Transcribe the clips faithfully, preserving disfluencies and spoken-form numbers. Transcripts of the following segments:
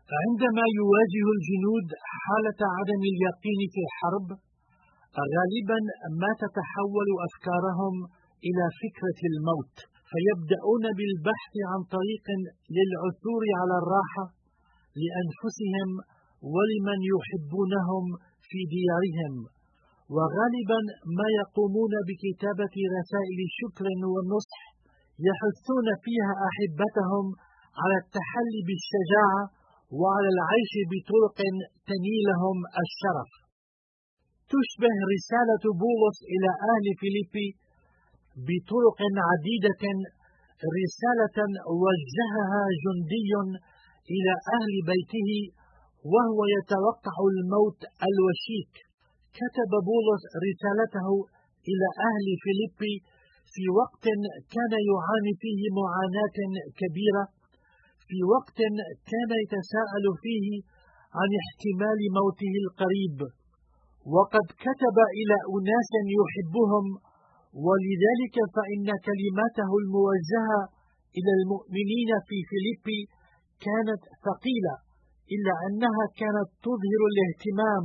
عندما يواجه الجنود حالة عدم اليقين في الحرب، غالبا ما تتحول أفكارهم إلى فكرة الموت، فيبدأون بالبحث عن طريق للعثور على الراحة لأنفسهم ولمن يحبونهم في ديارهم. وغالبا ما يقومون بكتابة رسائل شكر ونصح يحثون فيها أحبتهم على التحلي بالشجاعة وعلى العيش بطرق تنيلهم الشرف. تشبه رسالة بولس إلى أهل فيليبي بطرق عديدة رسالة وجهها جندي إلى أهل بيته وهو يتوقع الموت الوشيك. كتب بولس رسالته إلى أهل فيليبي في وقت كان يعاني فيه معاناة كبيرة، في وقت كان يتساءل فيه عن احتمال موته القريب، وقد كتب إلى أناس يحبهم، ولذلك فإن كلماته الموجهة إلى المؤمنين في فيليبي كانت ثقيلة، إلا أنها كانت تظهر الاهتمام،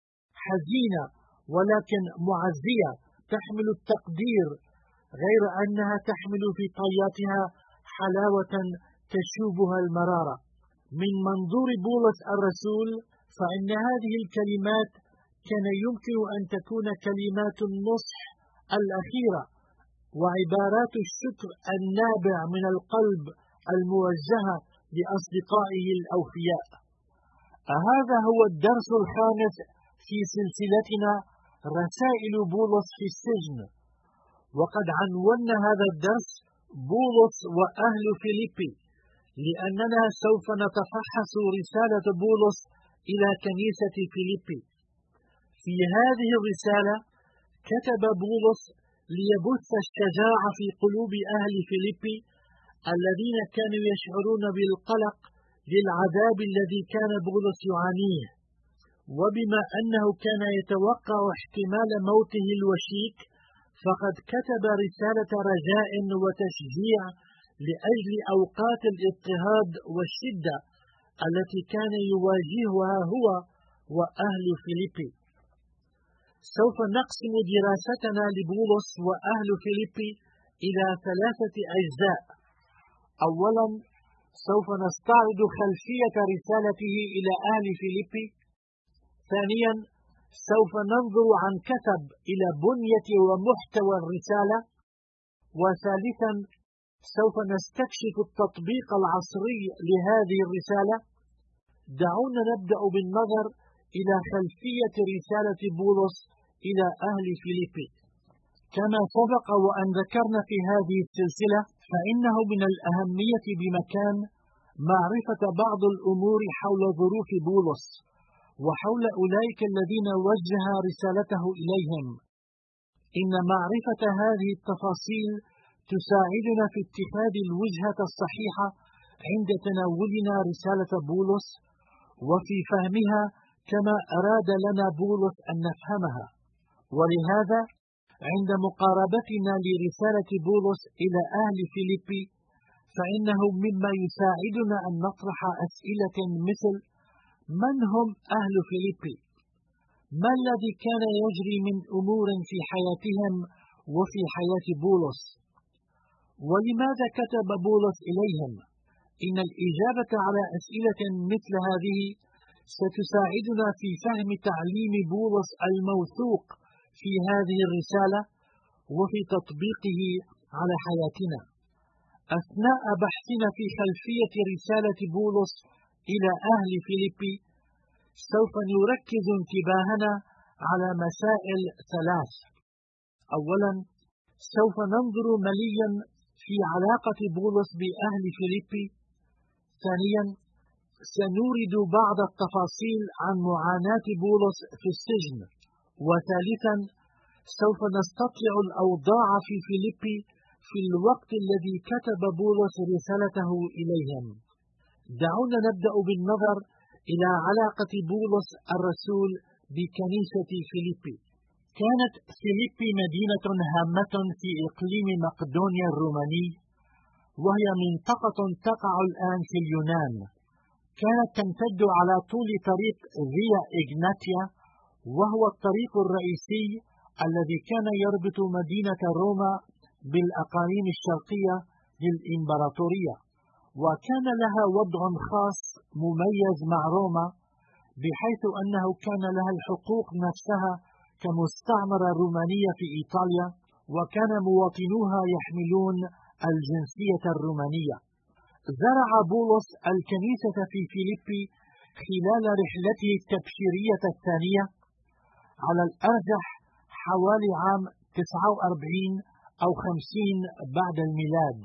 حزينة ولكن معزية، تحمل التقدير، غير أنها تحمل في طياتها حلاوة تشوبها المرارة. من منظور بولس الرسول فإن هذه الكلمات كان يمكن أن تكون كلمات النصح الأخيرة وعبارات الشكر النابع من القلب الموجهة لأصدقائه الأوفياء. هذا هو الدرس الخامس في سلسلتنا رسائل بولس في السجن، وقد عنونا هذا الدرس بولس وأهل فيليبي، لأننا سوف نتفحص رسالة بولس إلى كنيسة فيليبي. في هذه الرسالة كتب بولس ليبث الشجاعة في قلوب أهل فيليبي الذين كانوا يشعرون بالقلق للعذاب الذي كان بولس يعانيه، وبما أنه كان يتوقع احتمال موته الوشيك فقد كتب رسالة رجاء وتشجيع لأجل أوقات الاضطهاد والشدة التي كان يواجهها هو وأهل فيليبي. سوف نقسم دراستنا لبولس وأهل فيليبي إلى ثلاثة أجزاء. أولا سوف نستعرض خلفية رسالته إلى أهل فيليبي. ثانيا سوف ننظر عن كثب إلى بنية ومحتوى الرسالة. وثالثا سوف نستكشف التطبيق العصري لهذه الرسالة. دعونا نبدأ بالنظر إلى خلفية رسالة بولس إلى أهل فيليبي. كما سبق وأن ذكرنا في هذه السلسلة، فإنه من الأهمية بمكان معرفة بعض الأمور حول ظروف بولس وحول أولئك الذين وجه رسالته إليهم. إن معرفة هذه التفاصيل تساعدنا في اتخاذ الوجهة الصحيحة عند تناولنا رسالة بولس وفي فهمها كما أراد لنا بولس أن نفهمها. ولهذا عند مقاربتنا لرسالة بولس إلى أهل فيليبي فإنه مما يساعدنا أن نطرح أسئلة مثل: من هم أهل فيليبي؟ ما الذي كان يجري من أمور في حياتهم وفي حياة بولس؟ ولماذا كتب بولس إليهم؟ إن الإجابة على أسئلة مثل هذه ستساعدنا في فهم تعليم بولس الموثوق في هذه الرسالة وفي تطبيقه على حياتنا. أثناء بحثنا في خلفية رسالة بولس إلى أهل فيليبي سوف نركز انتباهنا على مسائل ثلاث. أولا سوف ننظر مليا في علاقة بولس بأهل فيليبي. ثانيا سنورد بعض التفاصيل عن معاناة بولس في السجن. وثالثا سوف نستطلع الأوضاع في فيليبي في الوقت الذي كتب بولس رسالته إليهم. دعونا نبدأ بالنظر إلى علاقة بولس الرسول بكنيسة فيليبي. كانت فيليبي مدينة هامة في إقليم مقدونيا الروماني، وهي منطقة تقع الآن في اليونان، كانت تمتد على طول طريق فيا إغناتيا، وهو الطريق الرئيسي الذي كان يربط مدينة روما بالأقاليم الشرقية للإمبراطورية، وكان لها وضع خاص مميز مع روما، بحيث أنه كان لها الحقوق نفسها كمستعمرة رومانية في إيطاليا، وكان مواطنوها يحملون الجنسية الرومانية. زرع بولس الكنيسة في فيليبي خلال رحلته التبشيرية الثانية، على الأرجح حوالي عام تسعة وأربعين أو خمسين بعد الميلاد.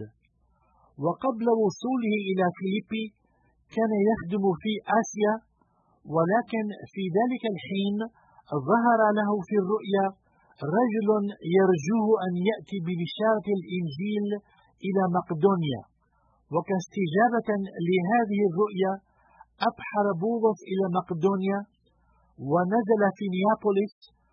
وقبل وصوله إلى فيليبي كان يخدم في آسيا، ولكن في ذلك الحين ظهر له في الرؤيا رجل يرجوه أن يأتي ببشارة الإنجيل إلى مقدونيا، وكاستجابة لهذه الرؤيا أبحر بولس إلى مقدونيا ونزل في نيابوليس،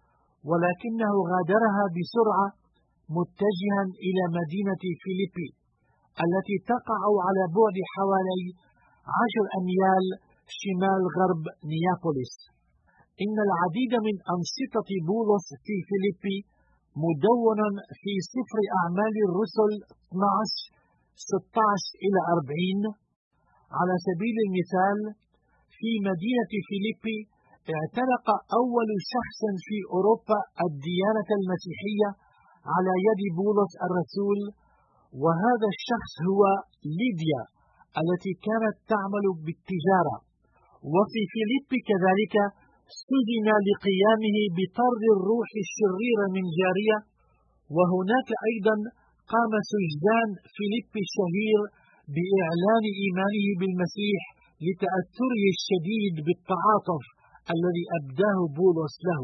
ولكنه غادرها بسرعة متجها إلى مدينة فيليبي التي تقع على بعد حوالي عشر أميال شمال غرب نيابوليس. إن العديد من أنشطة بولس في فيليبي مدونا في سفر أعمال الرسل اثني عشر ستة عشر إلى أربعين. على سبيل المثال، في مدينة فيليبي اعتنق أول شخص في أوروبا الديانة المسيحية على يد بولس الرسول، وهذا الشخص هو ليديا التي كانت تعمل بالتجارة. وفي فيليبي كذلك سجن لقيامه بطرد الروح الشرير من جارية، وهناك أيضا قام سجان فيليبي الشهير بإعلان إيمانه بالمسيح لتأثره الشديد بالتعاطف الذي أبداه بولس له.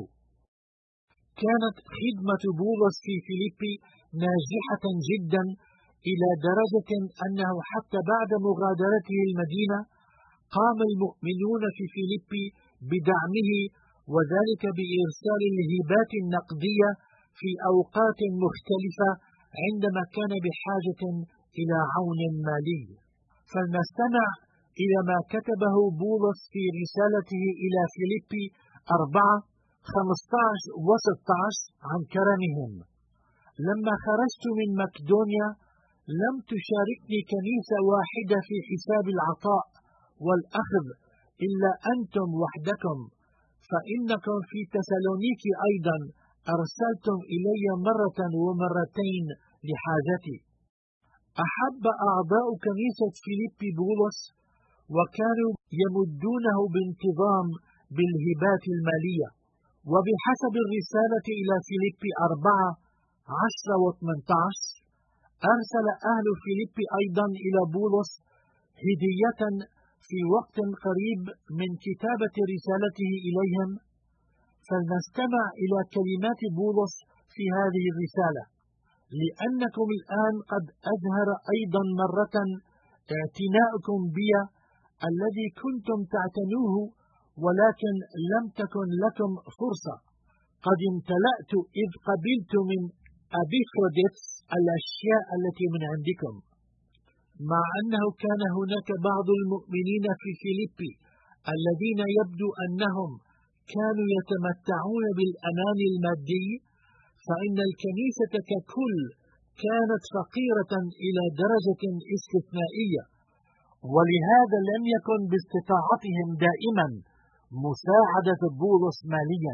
كانت خدمة بولس في فيليبي ناجحة جدا إلى درجة أنه حتى بعد مغادرته المدينة قام المؤمنون في فيليبي بدعمه، وذلك بإرسال الهبات النقدية في أوقات مختلفة عندما كان بحاجة إلى عون مالي. فلنستمع إلى ما كتبه بولس في رسالته إلى فيليبي أربعة خمسة عشر وستة عشر عن كرمهم: لما خرجت من مقدونيا لم تشاركني كنيسة واحدة في حساب العطاء والأخذ إلا أنتم وحدكم، فإنكم في تسالونيكي أيضا أرسلتم إلي مرة ومرتين لحاجتي. أحب أعضاء كنيسة فيليبي بولس، وكانوا يمدونه بانتظام بالهبات المالية. وبحسب الرسالة إلى فيليبي أربعة عشر وثمانية عشر أرسل أهل فيليبي أيضا إلى بولس هدية في وقت قريب من كتابة رسالته إليهم. فلنستمع إلى كلمات بولس في هذه الرسالة: لأنكم الآن قد أظهر أيضا مرة اعتناؤكم بي الذي كنتم تعتنوه، ولكن لم تكن لكم فرصة. قد امتلأت إذ قبلت من أبيفروديتس الأشياء التي من عندكم. مع أنه كان هناك بعض المؤمنين في فيليبي الذين يبدو أنهم كانوا يتمتعون بالأمان المادي، فإن الكنيسة ككل كانت فقيرة إلى درجة استثنائية، ولهذا لم يكن باستطاعتهم دائما مساعدة بولس ماليا،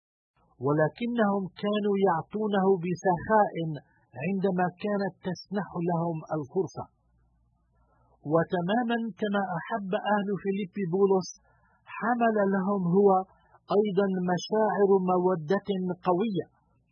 ولكنهم كانوا يعطونه بسخاء عندما كانت تسنح لهم الفرصة. وتماما كما أحب أهل فيليبي بولس، حمل لهم هو أيضا مشاعر مودة قوية.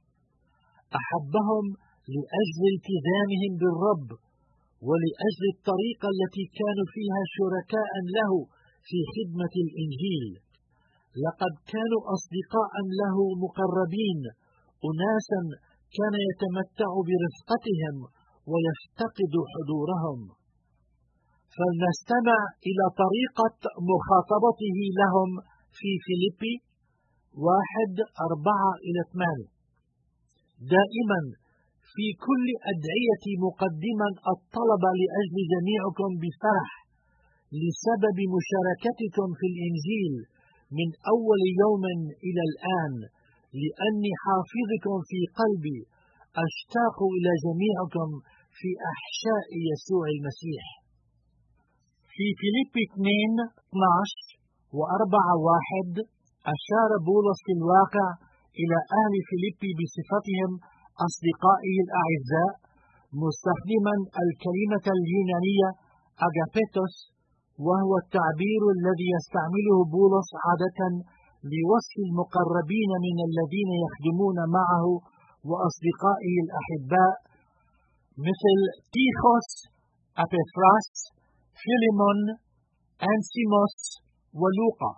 أحبهم لأجل التزامهم بالرب، ولأجل الطريقة التي كانوا فيها شركاء له في خدمة الإنجيل. لقد كانوا أصدقاء له مقربين، أناسا كان يتمتع برفقتهم ويفتقد حضورهم. فلنستمع إلى طريقة مخاطبته لهم في فيليبي واحد أربعة إلى ثمانية: دائما في كل أدعية مقدما الطلب لأجل جميعكم بفرح، لسبب مشاركتكم في الإنجيل من أول يوم إلى الآن، لأني حافظكم في قلبي، أشتاق إلى جميعكم في أحشاء يسوع المسيح. في فيليبي اثنين اثني عشر وأربعة واحد أشار بولس في الواقع إلى أهل فيليبي بصفتهم أصدقائه الأعزاء، مستخدما الكلمة اليونانية أغابيتوس، وهو التعبير الذي يستعمله بولس عادة لوصف المقربين من الذين يخدمون معه وأصدقائه الأحباء، مثل تيخوس، أبيفراس، فيليمون، أنسيموس، ولوقا.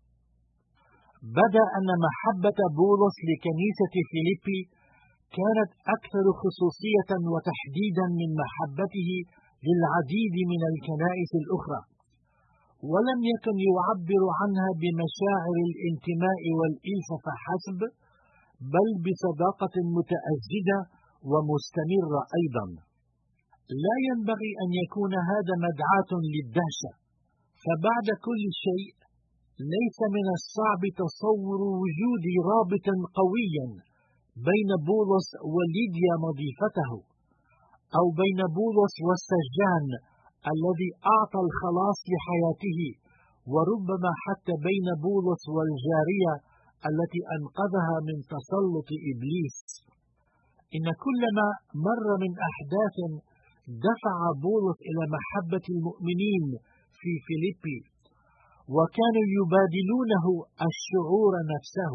بدا أن محبة بولس لكنيسة فيليبي كانت أكثر خصوصية وتحديدا من محبته للعديد من الكنائس الأخرى، ولم يكن يعبر عنها بمشاعر الانتماء والإلفة فحسب، بل بصداقة متأجدة ومستمرة أيضا. لا ينبغي أن يكون هذا مدعاة للدهشة، فبعد كل شيء ليس من الصعب تصور وجود رابط قوي بين بولس وليديا مضيفته، أو بين بولس والسجان الذي أعطى الخلاص لحياته، وربما حتى بين بولس والجارية التي أنقذها من تسلط إبليس. إن كل ما مر من أحداث دفع بولس إلى محبة المؤمنين في فيليبي، وكانوا يبادلونه الشعور نفسه.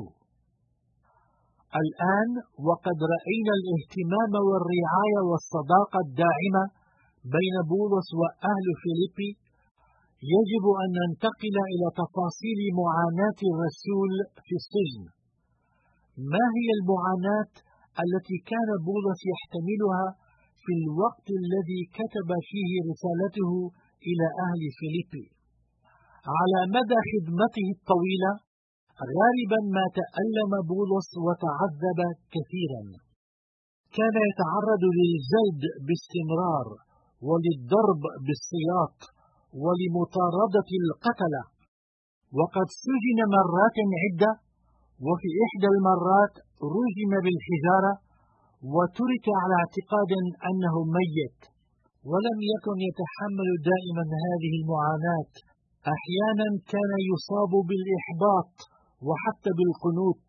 الآن وقد رأينا الاهتمام والرعاية والصداقة الداعمة بين بولس وأهل فيليبي، يجب أن ننتقل إلى تفاصيل معاناة الرسول في السجن. ما هي المعاناة التي كان بولس يحتملها في الوقت الذي كتب فيه رسالته إلى أهل فيليبي؟ على مدى خدمته الطويلة غالبا ما تألم بولس وتعذب كثيرا. كان يتعرض للجلد باستمرار، وللضرب بالسياط، ولمطاردة القتلة، وقد سجن مرات عدة، وفي إحدى المرات رجم بالحجارة وترك على اعتقاد أنه ميت، ولم يكن يتحمل دائما هذه المعاناة. أحيانا كان يصاب بالإحباط وحتى بالقنوط.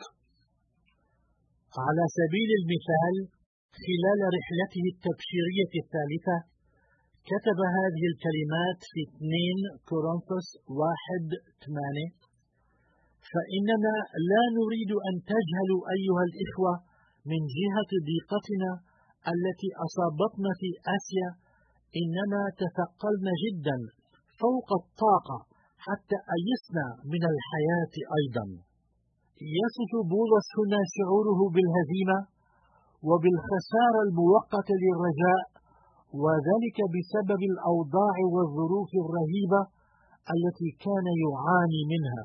على سبيل المثال، خلال رحلته التبشيرية الثالثة كتب هذه الكلمات في اثنين كورنثوس واحد ثمانية: فإننا لا نريد أن تجهلوا أيها الإخوة من جهة ضيقتنا التي أصابتنا في آسيا، إننا تثقلنا جدا فوق الطاقة حتى أيسنا من الحياة أيضا. يصف بولس هنا شعوره بالهزيمة وبالخسارة المؤقتة للرجاء، وذلك بسبب الأوضاع والظروف الرهيبة التي كان يعاني منها.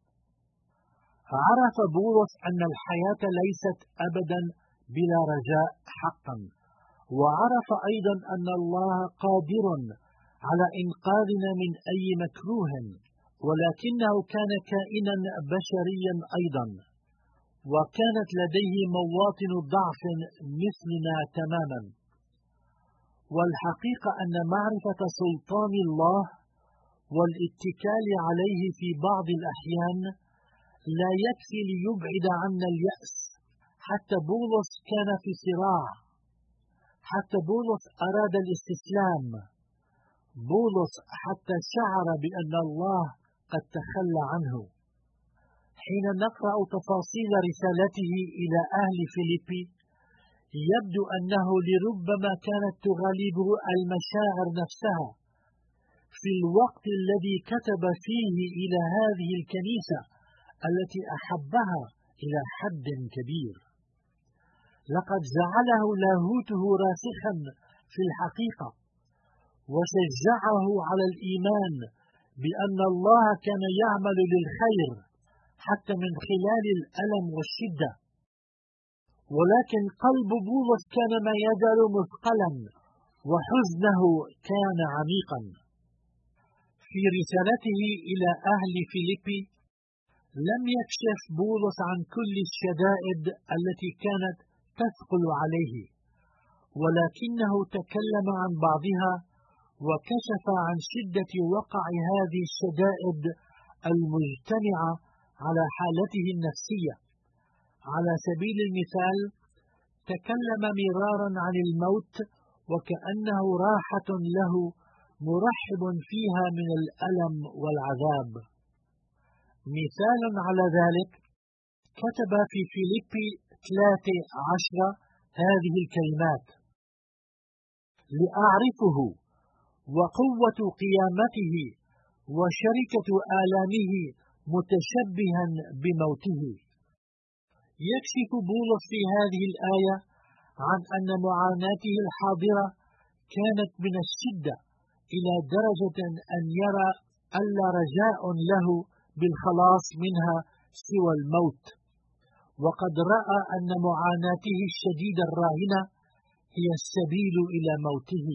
عرف بولس أن الحياة ليست أبدا بلا رجاء حقا، وعرف أيضا أن الله قادر على إنقاذنا من أي مكروه، ولكنه كان كائنا بشريا أيضا، وكانت لديه مواطن ضعف مثلنا تماما. والحقيقة أن معرفة سلطان الله والاتكال عليه في بعض الأحيان لا يكفي ليبعد عنا اليأس. حتى بولس كان في صراع، حتى بولس أراد الاستسلام، بولس حتى شعر بأن الله قد تخلى عنه. حين نقرأ تفاصيل رسالته إلى أهل فيليبي يبدو أنه لربما كانت تغالبه المشاعر نفسها في الوقت الذي كتب فيه إلى هذه الكنيسة التي أحبها إلى حد كبير. لقد جعله لاهوته راسخا في الحقيقة، وشجعه على الإيمان بأن الله كان يعمل للخير حتى من خلال الألم والشدة. ولكن قلب بولس كان ما يزال مثقلا، وحزنه كان عميقا. في رسالته إلى أهل فيليبي لم يكشف بولس عن كل الشدائد التي كانت تثقل عليه، ولكنه تكلم عن بعضها وكشف عن شدة وقع هذه الشدائد المجتمعة على حالته النفسية. على سبيل المثال تكلم مرارا عن الموت وكأنه راحة له مرحب فيها من الألم والعذاب. مثالا على ذلك كتب في فيليبي ثلاثة عشر هذه الكلمات: لأعرفه وقوة قيامته وشركة آلامه متشبها بموته. يكشف بولس في هذه الآية عن أن معاناته الحاضرة كانت من الشدة إلى درجة أن يرى ألا رجاء له بالخلاص منها سوى الموت، وقد رأى أن معاناته الشديدة الراهنة هي السبيل إلى موته.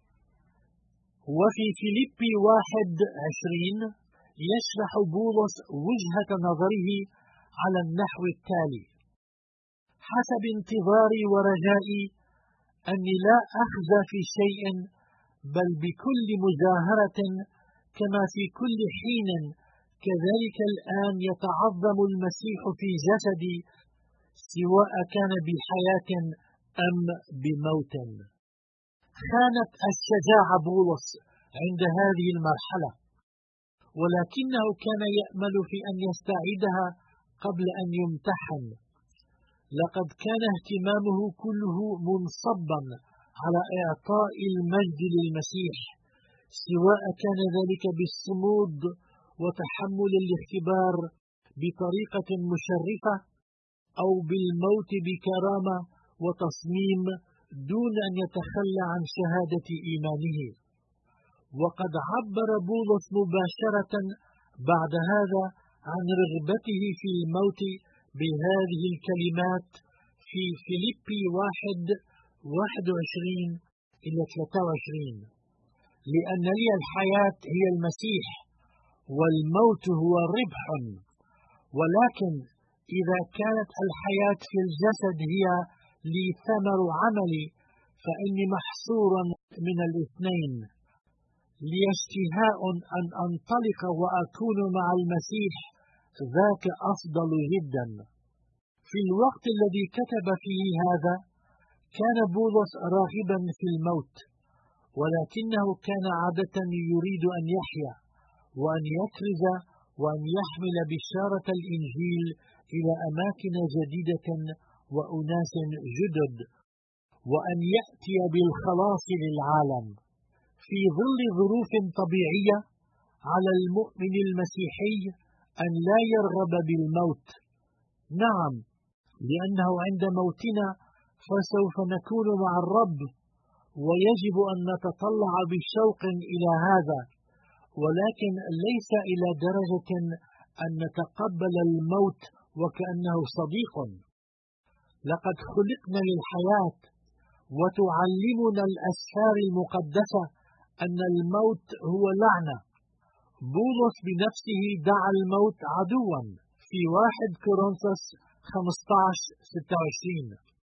وفي فيليبي واحد عشرين يشرح بولس وجهة نظره على النحو التالي: حسب انتظاري ورجائي أني لا أخزى في شيء، بل بكل مجاهرة كما في كل حين كذلك الآن يتعظم المسيح في جسدي، سواء كان بحياة أم بموت. خانت الشجاعة بولس عند هذه المرحلة، ولكنه كان يأمل في أن يستعيدها قبل أن يمتحن. لقد كان اهتمامه كله منصبا على إعطاء المجد للمسيح، سواء كان ذلك بالصمود وتحمل الاختبار بطريقة مشرفة أو بالموت بكرامة وتصميم دون أن يتخلى عن شهادة إيمانه. وقد عبر بولس مباشرة بعد هذا عن رغبته في الموت بهذه الكلمات في فيليبي واحد واحد وعشرين إلى ثلاثة وعشرين: لأن لي الحياة هي المسيح والموت هو ربح، ولكن إذا كانت الحياة في الجسد هي لي ثمر عملي فإني محصور من الاثنين. لي اشتهاء أن أنطلق وأكون مع المسيح، ذاك أفضل جدا. في الوقت الذي كتب فيه هذا كان بولس راغبا في الموت، ولكنه كان عادة يريد أن يحيا وأن يكرز وأن يحمل بشارة الإنجيل إلى أماكن جديدة وأناس جدد، وأن يأتي بالخلاص للعالم. في ظل ظروف طبيعية على المؤمن المسيحي أن لا يرغب بالموت. نعم، لأنه عند موتنا فسوف نكون مع الرب، ويجب أن نتطلع بشوق إلى هذا، ولكن ليس إلى درجة أن نتقبل الموت وكأنه صديق. لقد خلقنا للحياة، وتعلمنا الأسفار المقدسة أن الموت هو لعنة. بولس بنفسه دعا الموت عدوا في واحد كورنثوس خمسة عشر ستة وعشرين.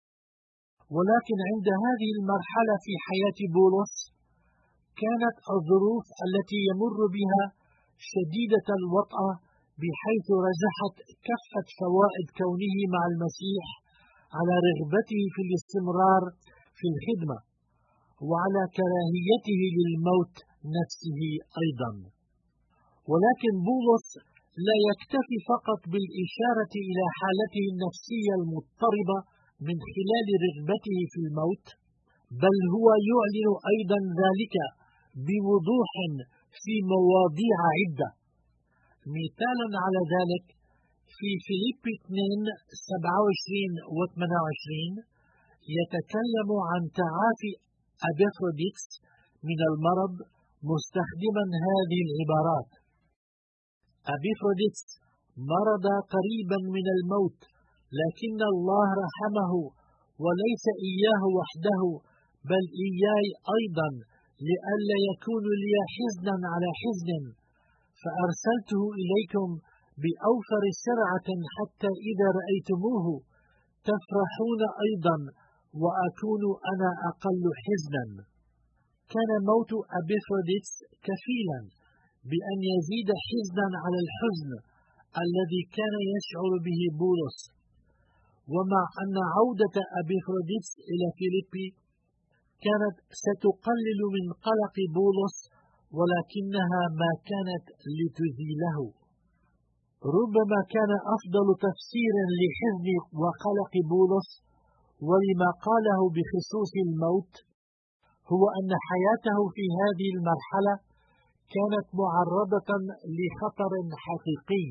ولكن عند هذه المرحلة في حياة بولس كانت الظروف التي يمر بها شديدة الوطأة، بحيث رجحت كافة فوائد كونه مع المسيح على رغبته في الاستمرار في الخدمة، وعلى كراهيته للموت نفسه أيضا. ولكن بولس لا يكتفي فقط بالإشارة إلى حالته النفسية المضطربة من خلال رغبته في الموت، بل هو يعلن أيضا ذلك بوضوح في مواضيع عدة. مثالا على ذلك في فيليبي اثنين سبعة وعشرين و ثمانية وعشرين يتكلم عن تعافي أبيفروديتس من المرض، مستخدما هذه العبارات: أبيفروديتس مرض قريبا من الموت، لكن الله رحمه، وليس إياه وحده بل إياي أيضا، لئلا يكون لي حزنا على حزن، فأرسلته إليكم بأوفر سرعة حتى إذا رأيتموه تفرحون أيضا وأكون أنا أقل حزنا. كان موت أبيفروديتس كفيلا بأن يزيد حزنا على الحزن الذي كان يشعر به بولس. ومع أن عودة أبيفروديتس إلى فيليبي كانت ستقلل من قلق بولس، ولكنها ما كانت لتزيله. ربما كان أفضل تفسير لحزن وقلق بولس ولما قاله بخصوص الموت هو أن حياته في هذه المرحلة كانت معرضة لخطر حقيقي.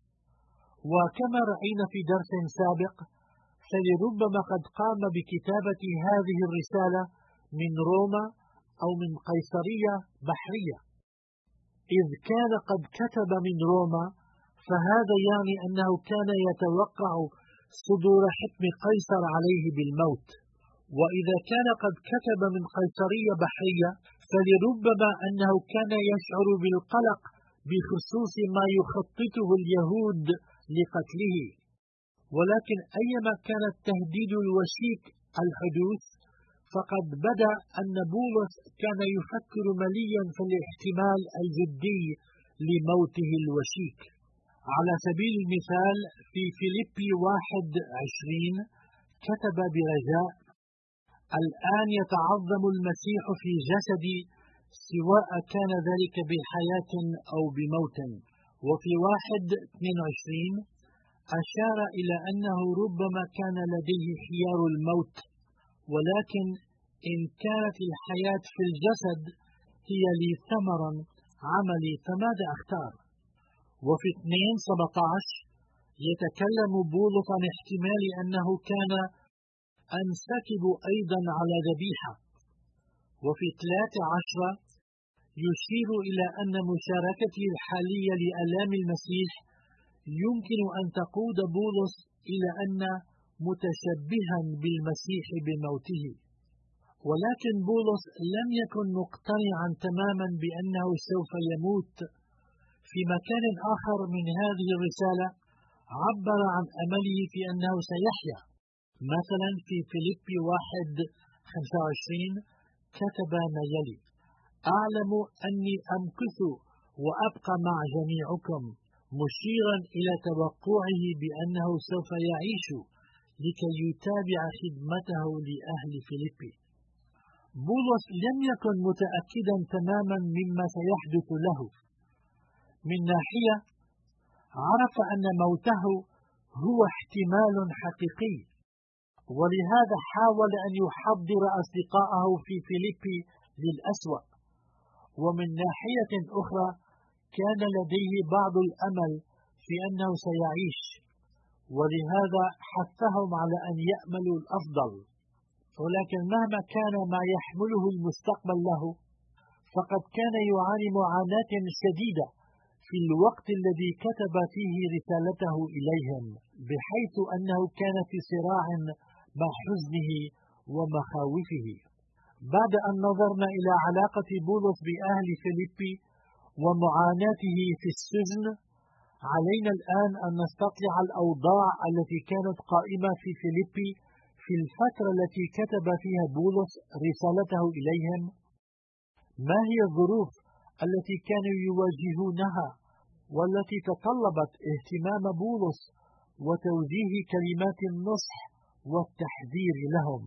وكما رأينا في درس سابق، فلربما قد قام بكتابة هذه الرسالة من روما أو من قيصرية بحرية. إذ كان قد كتب من روما فهذا يعني أنه كان يتوقع صدور حكم قيصر عليه بالموت. وإذا كان قد كتب من قيصرية بحرية فلربما أنه كان يشعر بالقلق بخصوص ما يخططه اليهود لقتله. ولكن أيما كان التهديد الوشيك الحدوث فقد بدا أن بولس كان يفكر مليا في الاحتمال الجدي لموته الوشيك. على سبيل المثال في فيليبي واحد عشرين كتب برجاء: الآن يتعظم المسيح في جسدي سواء كان ذلك بحياة أو بموت. وفي واحد اثنين وعشرين أشار إلى أنه ربما كان لديه خيار الموت، ولكن إن كانت الحياة في الجسد هي لي ثمرا عملي فماذا أختار؟ وفي اثنين سبعة عشر يتكلم بولس عن احتمال أنه كان أنسكب أيضا على ذبيحة. وفي ثلاثة عشر يشير إلى أن مشاركته الحالية لآلام المسيح يمكن أن تقود بولس إلى أن متشبها بالمسيح بموته. ولكن بولس لم يكن مقتنعا تماما بأنه سوف يموت. في مكان آخر من هذه الرسالة عبر عن أمله في أنه سيحيا. مثلا في فيليبي واحد خمسة وعشرين كتب ما يلي: أعلم أني أمكث وأبقى مع جميعكم، مشيرا إلى توقعه بأنه سوف يعيش لكي يتابع خدمته لأهل فيليبي. بولس لم يكن متأكدا تماما مما سيحدث له. من ناحية عرف أن موته هو احتمال حقيقي، ولهذا حاول أن يحضر أصدقائه في فيليبي للأسوأ. ومن ناحية أخرى كان لديه بعض الأمل في أنه سيعيش، ولهذا حثهم على أن يأملوا الأفضل. ولكن مهما كان ما يحمله المستقبل له فقد كان يعاني معاناة شديدة في الوقت الذي كتب فيه رسالته إليهم، بحيث أنه كان في صراع مع حزنه ومخاوفه. بعد أن نظرنا إلى علاقة بولس بأهل فيليبي ومعاناته في السجن، علينا الآن أن نستطلع الأوضاع التي كانت قائمة في فيليبي في الفترة التي كتب فيها بولس رسالته إليهم. ما هي الظروف التي كانوا يواجهونها والتي تطلبت اهتمام بولس وتوجيه كلمات النصح والتحذير لهم؟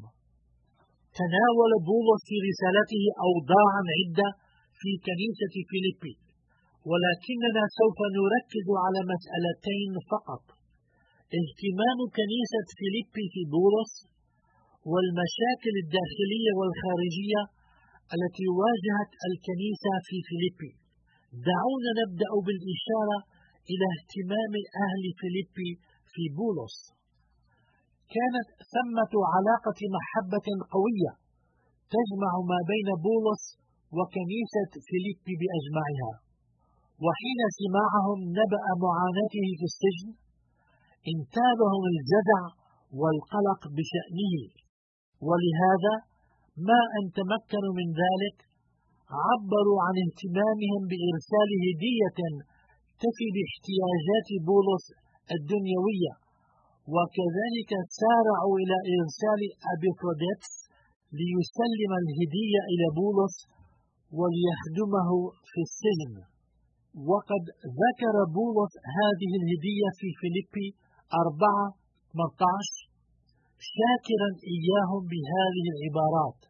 تناول بولس في رسالته أوضاعا عدة في كنيسة فيليبي، ولكننا سوف نركز على مسألتين فقط: اهتمام كنيسة فيليبي في بولس، والمشاكل الداخلية والخارجية التي واجهت الكنيسة في فيليبي. دعونا نبدأ بالإشارة إلى اهتمام أهل فيليبي في بولس. كانت ثمة علاقة محبة قوية تجمع ما بين بولس وكنيسة فيليبي بأجمعها. وحين سماعهم نبأ معاناته في السجن انتابهم الجزع والقلق بشأنه، ولهذا ما أن تمكنوا من ذلك عبروا عن اهتمامهم بإرسال هدية يكتفي باحتياجات بولس الدنيوية، وكذلك سارعوا إلى إرسال أبيفروديتس ليسلم الهدية إلى بولس وليخدمه في السجن. وقد ذكر بولس هذه الهدية في فيليبي أربعة ثمانية عشر شاكرا إياهم بهذه العبارات: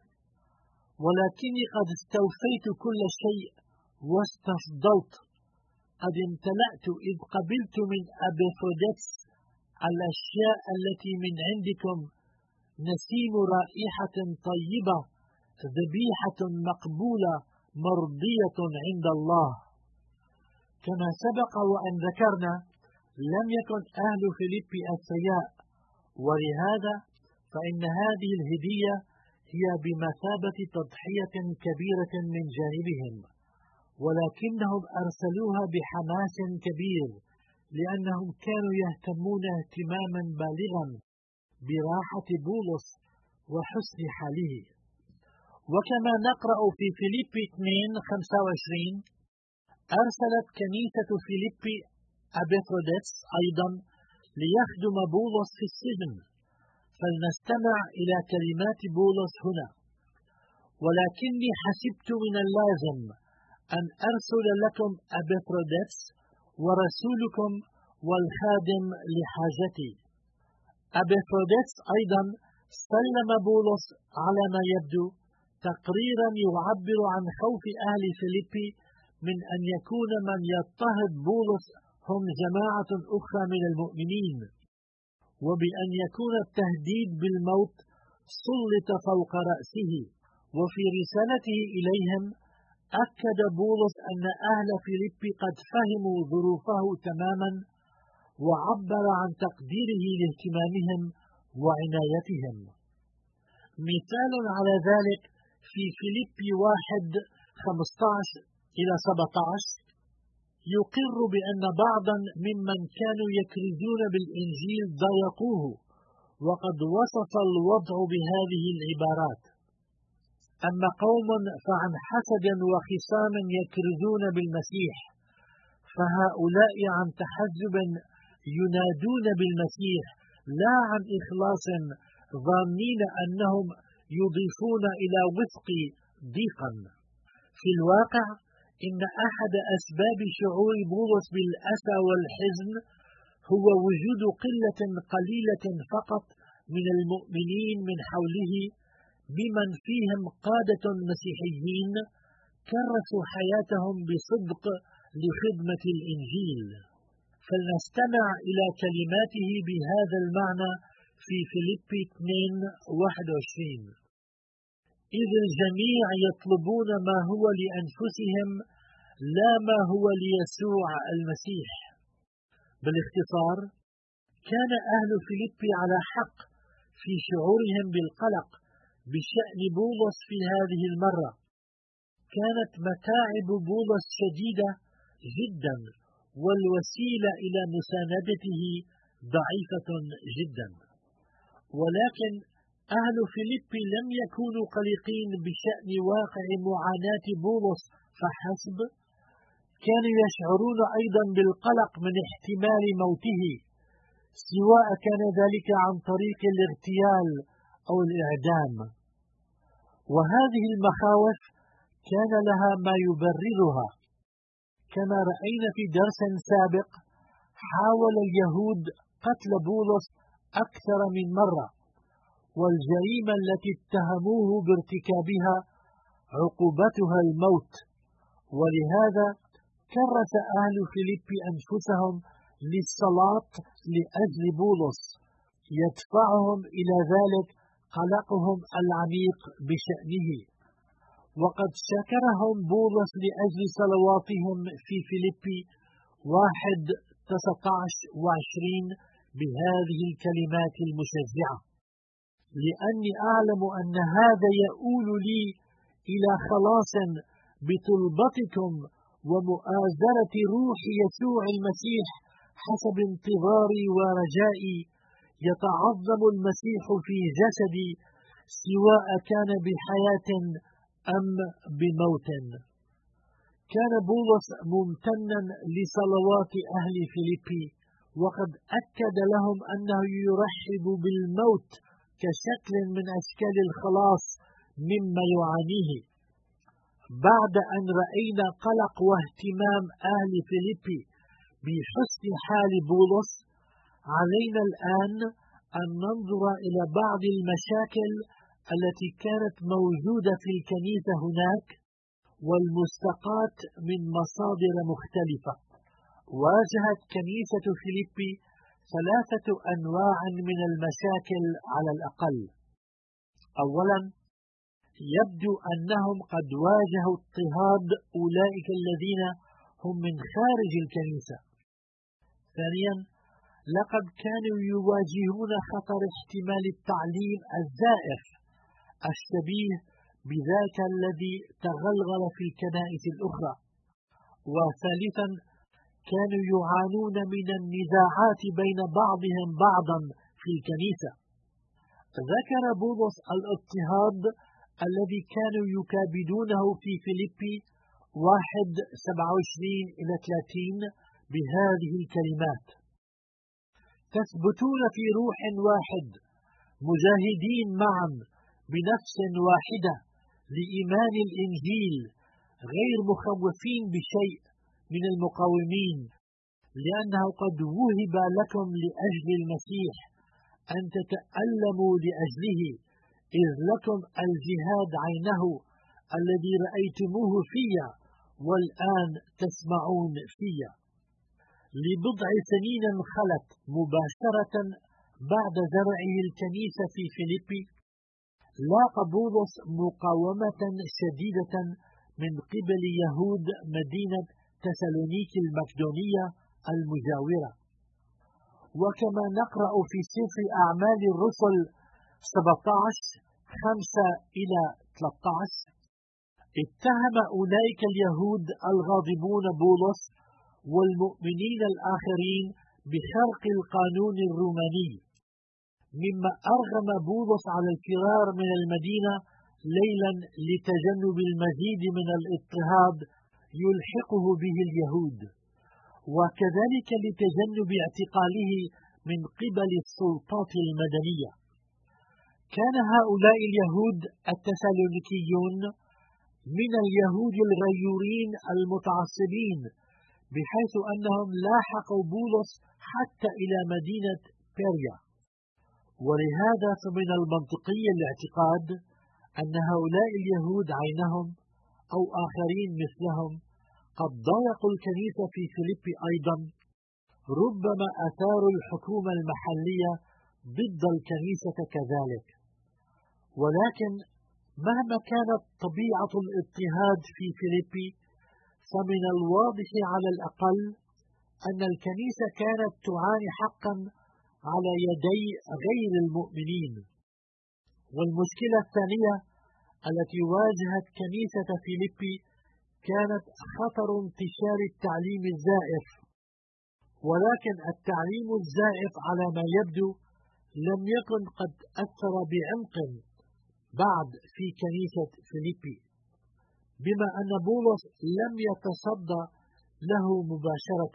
ولكني قد استوفيت كل شيء واستفضلت، قد امتلأت إذ قبلت من أبيفروديتس الأشياء التي من عندكم، نسيم رائحة طيبة، ذبيحة مقبولة مرضية عند الله. كما سبق وأن ذكرنا، لم يكن أهل فيليبي أثرياء، ولهذا فإن هذه الهدية هي بمثابة تضحية كبيرة من جانبهم، ولكنهم أرسلوها بحماس كبير، لأنهم كانوا يهتمون اهتماما بالغا براحة بولس وحسن حاله. وكما نقرأ في فيليبي اثنين خمسة وعشرين: أرسلت كنيسة فيليبي أبيفروديتس أيضا ليخدم بولس في السجن. فلنستمع إلى كلمات بولس هنا: ولكني حسبت من اللازم أن أرسل لكم أبيفروديتس ورسولكم والخادم لحاجتي. أبيفروديتس أيضا سلم بولس على ما يبدو تقريرا يعبر عن خوف أهل فيليبي من أن يكون من يضطهد بولس هم جماعة أخرى من المؤمنين، وبأن يكون التهديد بالموت سلط فوق رأسه. وفي رسالته إليهم أكد بولس أن أهل فيليبي قد فهموا ظروفه تماما، وعبر عن تقديره لاهتمامهم وعنايتهم. مثال على ذلك في فيليبي واحد خمسة عشر إلى سبعة عشر يقر بأن بعضا ممن كانوا يكرزون بالإنجيل ضايقوه، وقد وصف الوضع بهذه العبارات: أما قوم فعن حسد وخصام يكرزون بالمسيح، فهؤلاء عن تحزب ينادون بالمسيح لا عن إخلاص، ظانين أنهم يضيفون إلى وثقي ضيقا. في الواقع إن أحد أسباب شعور بولس بالأسى والحزن هو وجود قلة قليلة فقط من المؤمنين من حوله، بمن فيهم قادة مسيحيين كرسوا حياتهم بصدق لخدمة الإنجيل. فلنستمع إلى كلماته بهذا المعنى في فيليبي اثنين واحد وعشرين: إذ الجميع يطلبون ما هو لأنفسهم لا ما هو ليسوع المسيح. بالاختصار، كان أهل فيليبي على حق في شعورهم بالقلق بشأن بولس في هذه المرة. كانت متاعب بولس شديدة جدا، والوسيلة إلى مساندته ضعيفة جدا. ولكن أهل فيليبي لم يكونوا قلقين بشأن واقع معاناة بولس فحسب، كانوا يشعرون أيضا بالقلق من احتمال موته، سواء كان ذلك عن طريق الاغتيال أو الإعدام. وهذه المخاوف كان لها ما يبررها. كما رأينا في درس سابق، حاول اليهود قتل بولس أكثر من مرة، والجريمة التي اتهموه بارتكابها عقوبتها الموت. ولهذا كرس أهل فيليبي أنفسهم للصلاة لأجل بولس، يدفعهم إلى ذلك قلقهم العميق بشأنه. وقد شكرهم بولس لأجل صلواتهم في فيليبي واحد تسعة عشر وعشرين بهذه الكلمات المشجعة: لأني أعلم أن هذا يؤول لي إلى خلاص بطلبتكم ومؤازرة روح يسوع المسيح، حسب انتظاري ورجائي يتعظم المسيح في جسدي، سواء كان بحياة أم بموت. كان بولس ممتنا لصلوات أهل فيليبي، وقد أكد لهم أنه يرحب بالموت كشكل من أشكال الخلاص مما يعانيه. بعد أن رأينا قلق واهتمام أهل فيليبي بحسن حال بولس، علينا الآن أن ننظر إلى بعض المشاكل التي كانت موجودة في الكنيسة هناك والمستقاة من مصادر مختلفة. واجهت كنيسة فيليبي ثلاثة أنواع من المشاكل على الأقل. أولا، يبدو أنهم قد واجهوا اضطهاد أولئك الذين هم من خارج الكنيسة. ثانيا، لقد كانوا يواجهون خطر احتمال التعليم الزائف الشبيه بذاك الذي تغلغل في الكنائس الأخرى. وثالثا، كانوا يعانون من النزاعات بين بعضهم بعضا في الكنيسة. ذكر بولس الاضطهاد الذي كانوا يكابدونه في فيليبي واحد سبعة وعشرين إلى ثلاثين بهذه الكلمات: تثبتون في روح واحد، مجاهدين معا بنفس واحدة لإيمان الإنجيل، غير مخوفين بشيء من المقاومين، لأنه قد وهب لكم لأجل المسيح أن تتألموا لأجله، إذ لكم الجهاد عينه الذي رأيتموه فيا والآن تسمعون فيا. لبضع سنين خلت مباشرة بعد زرعه الكنيسة في فيليبي، لاقى بولس مقاومة شديدة من قبل يهود مدينة تسالونيكي المقدونية المجاورة. وكما نقرأ في سفر أعمال الرسل سبعة عشر خمسة إلى ثلاثة عشر، اتهم أولئك اليهود الغاضبون بولس والمؤمنين الآخرين بخرق القانون الروماني، مما أرغم بولس على الفرار من المدينة ليلا لتجنب المزيد من الاضطهاد يلحقه به اليهود، وكذلك لتجنب اعتقاله من قبل السلطات المدنية. كان هؤلاء اليهود التسالونيكيون من اليهود الغيورين المتعصبين، بحيث أنهم لاحقوا بولس حتى إلى مدينة بيريا. ولهذا فمن المنطقي الاعتقاد أن هؤلاء اليهود عينهم أو آخرين مثلهم قد ضايقوا الكنيسة في فيليبي أيضا، ربما أثاروا الحكومة المحلية ضد الكنيسة كذلك. ولكن مهما كانت طبيعة الاضطهاد في فيليبي، فمن الواضح على الأقل أن الكنيسة كانت تعاني حقا على يدي غير المؤمنين. والمشكلة الثانية التي واجهت كنيسة فيليبي كانت خطر انتشار التعليم الزائف. ولكن التعليم الزائف على ما يبدو لم يكن قد أثر بعمق بعد في كنيسة فيليبي، بما أن بولس لم يتصدى له مباشرة،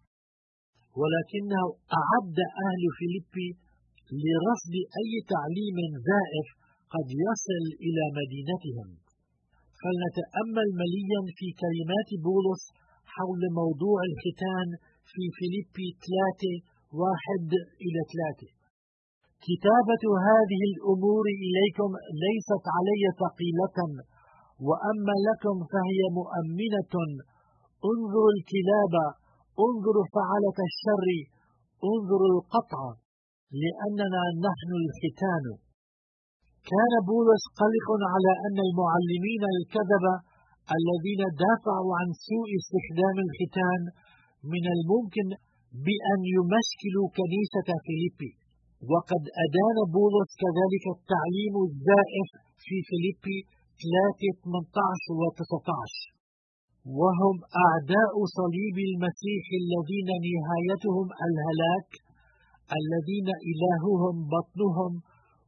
ولكنه أعد أهل فيليبي لرصد أي تعليم زائف قد يصل إلى مدينتهم. فلنتأمل مليا في كلمات بولس حول موضوع الختان في فيليبي ثلاثة واحد إلى ثلاثة: كتابة هذه الأمور إليكم ليست علي ثقيلة، وأما لكم فهي مؤمنة. انظروا الكلاب، انظروا فعلة الشر، انظروا القطع، لأننا نحن الختان. كان بولس قلق على أن المعلمين الكذبة الذين دافعوا عن سوء استخدام الختان من الممكن بأن يمشكلوا كنيسة فيليبي، وقد أدان بولس كذلك التعليم الزائف في فيليبي ثلاثة ثمانية عشر و تسعة عشر، وهم أعداء صليب المسيح الذين نهايتهم الهلاك، الذين إلههم بطنهم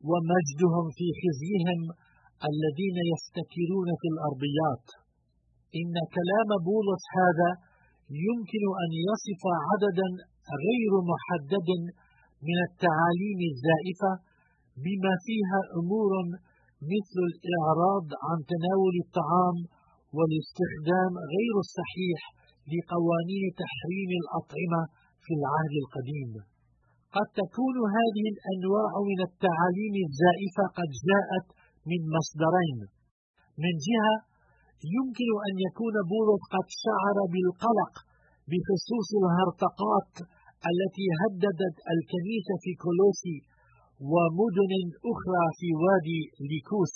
ومجدهم في خزيهم، الذين يستكرون في الأرضيات. إن كلام بولس هذا يمكن أن يصف عددا غير محدد من التعاليم الزائفة، بما فيها أمور مثل الإعراض عن تناول الطعام والاستخدام غير الصحيح لقوانين تحريم الأطعمة في العهد القديم. قد تكون هذه الأنواع من التعاليم الزائفة قد جاءت من مصدرين. من جهة يمكن أن يكون بولس قد شعر بالقلق بخصوص الهرطقات التي هددت الكنيسة في كولوسي ومدن أخرى في وادي ليكوس.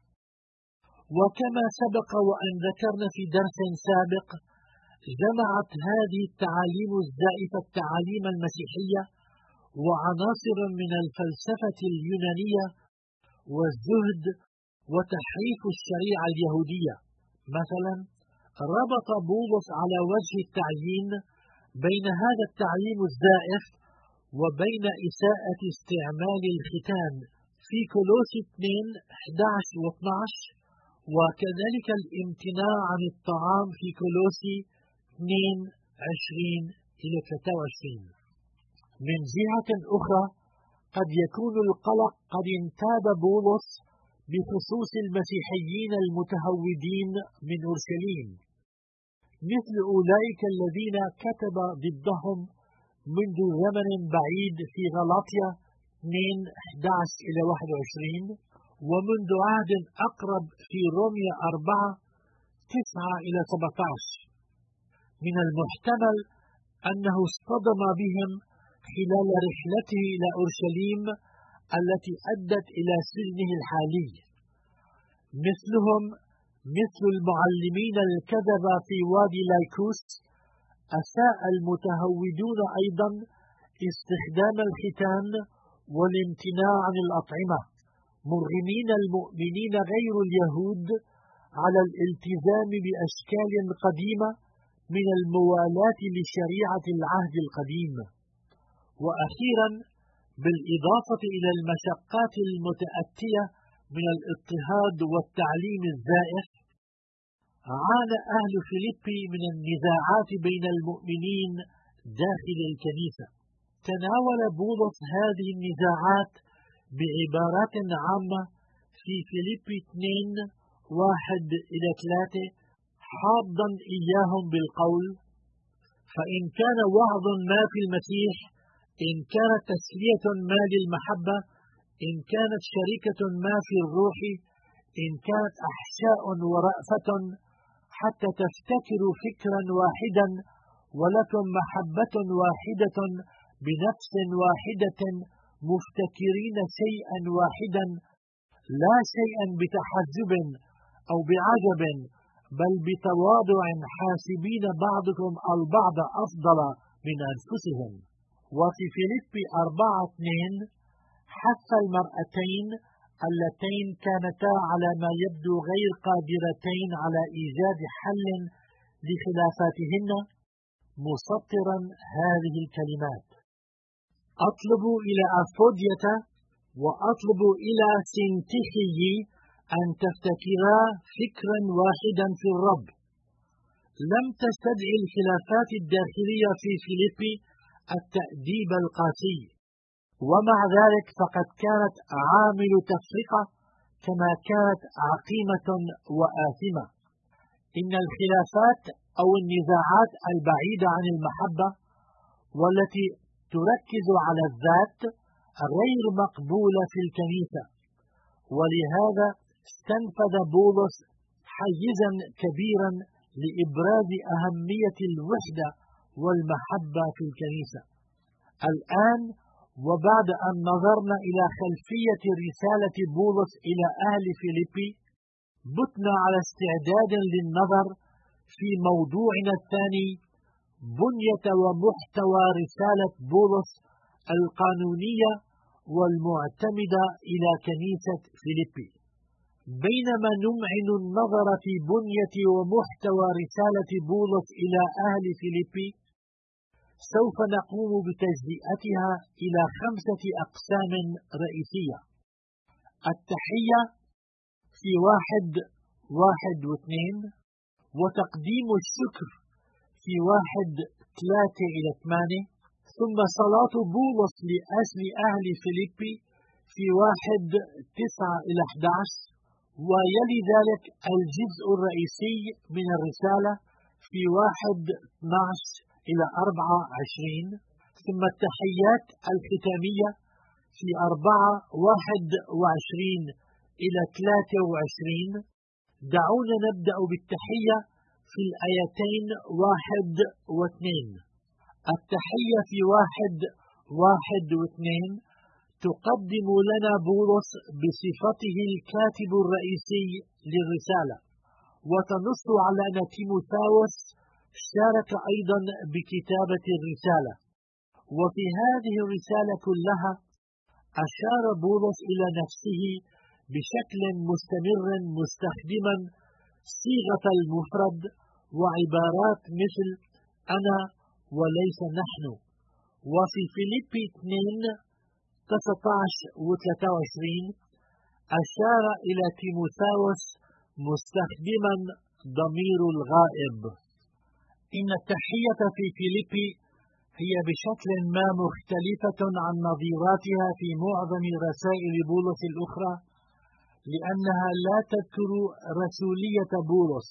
وكما سبق وأن ذكرنا في درس سابق، جمعت هذه التعاليم الزائفة التعاليم المسيحية وعناصر من الفلسفة اليونانية والزهد وتحريف الشريعة اليهودية. مثلا، ربط بولس على وجه التعيين بين هذا التعليم الزائف وبين إساءة استعمال الختان في كولوسي اثنين أحد عشر و اثني عشر، وكذلك الامتناع عن الطعام في كولوسي اثنين عشرين إلى ثلاثة وعشرين. من جهة أخرى، قد يكون القلق قد انتاب بولس بخصوص المسيحيين المتهودين من أورشليم، مثل أولئك الذين كتب ضدهم منذ زمن بعيد في غلاطيا اثنين أحد عشر إلى واحد وعشرين، ومنذ عهد أقرب في روميا أربعة تسعة إلى سبعة عشر. من المحتمل أنه اصطدم بهم خلال رحلته إلى أورشليم التي أدت إلى سجنه الحالي. مثلهم مثل المعلمين الكذبة في وادي لايكوس، أساء المتهودون أيضا استخدام الختان والامتناع عن الأطعمة، مرغمين المؤمنين غير اليهود على الالتزام بأشكال قديمة من الموالاة لشريعة العهد القديم. وأخيرا، بالإضافة إلى المشقات المتأتية من الاضطهاد والتعليم الزائف، عانى أهل فيليبي من النزاعات بين المؤمنين داخل الكنيسة. تناول بولس هذه النزاعات بعبارات عامة في فيليبي اثنين واحد إلى ثلاثة، حاضا إياهم بالقول: فإن كان وعظ ما في المسيح، إن كانت تسلية ما للمحبة، إن كانت شركة ما في الروح، إن كانت أحشاء ورأفة، حتى تفتكروا فكرا واحدا ولكم محبة واحدة بنفس واحدة، مفتكرين شيئا واحدا، لا شيئا بتحزب أو بعجب، بل بتواضع، حاسبين بعضكم البعض أفضل من أنفسهم. وفي فيليبي أربعة اثنين حث المرأتين اللتين كانتا على ما يبدو غير قادرتين على إيجاد حل لخلافاتهن، مسطرا هذه الكلمات: أطلب إلى أفودية وأطلب إلى سنتخي أن تفتكرا فكرا واحدا في الرب. لم تستدعي الخلافات الداخلية في فيليبي التأديب القاسي، ومع ذلك فقد كانت عامل تفرقة كما كانت عقيمة وآثمة. إن الخلافات أو النزاعات البعيدة عن المحبة والتي تركز على الذات غير مقبولة في الكنيسة، ولهذا استنفذ بولس حيزا كبيرا لإبراز أهمية الوحدة والمحبة في الكنيسة. الآن، وبعد أن نظرنا إلى خلفية رسالة بولس إلى أهل فيليبي، بتنا على استعداد للنظر في موضوعنا الثاني: بنية ومحتوى رسالة بولس القانونية والمعتمدة إلى كنيسة فيليبي. بينما نمعن النظر في بنية ومحتوى رسالة بولس إلى أهل فيليبي، سوف نقوم بتجزئتها إلى خمسة أقسام رئيسية: التحية في واحد واحد واثنين، وتقديم الشكر في واحد ثلاثة إلى ثمانية، ثم صلاة بولس لأجل أهل فيليبي في واحد تسعة إلى أحد عشر، ويلي ذلك الجزء الرئيسي من الرسالة في واحد اثنا عشر إلى أربعة وعشرين، ثم التحيات الختامية في أربعة واحد وعشرين إلى ثلاثة وعشرين. دعونا نبدأ بالتحية في الآيتين واحد واثنين. التحية في واحد واحد واثنين تقدم لنا بولس بصفته الكاتب الرئيسي للرسالة، وتنص على أن تيموثاوس شارك أيضا بكتابة الرسالة. وفي هذه الرسالة كلها أشار بولس إلى نفسه بشكل مستمر مستخدما صيغة المفرد وعبارات مثل أنا وليس نحن. وفي فيليبي اثنين تسعة عشر و ثلاثة وعشرين أشار إلى تيموثاوس مستخدما ضمير الغائب. إن التحية في فيليبي هي بشكل ما مختلفة عن نظيراتها في معظم رسائل بولس الأخرى، لأنها لا تذكر رسولية بولس،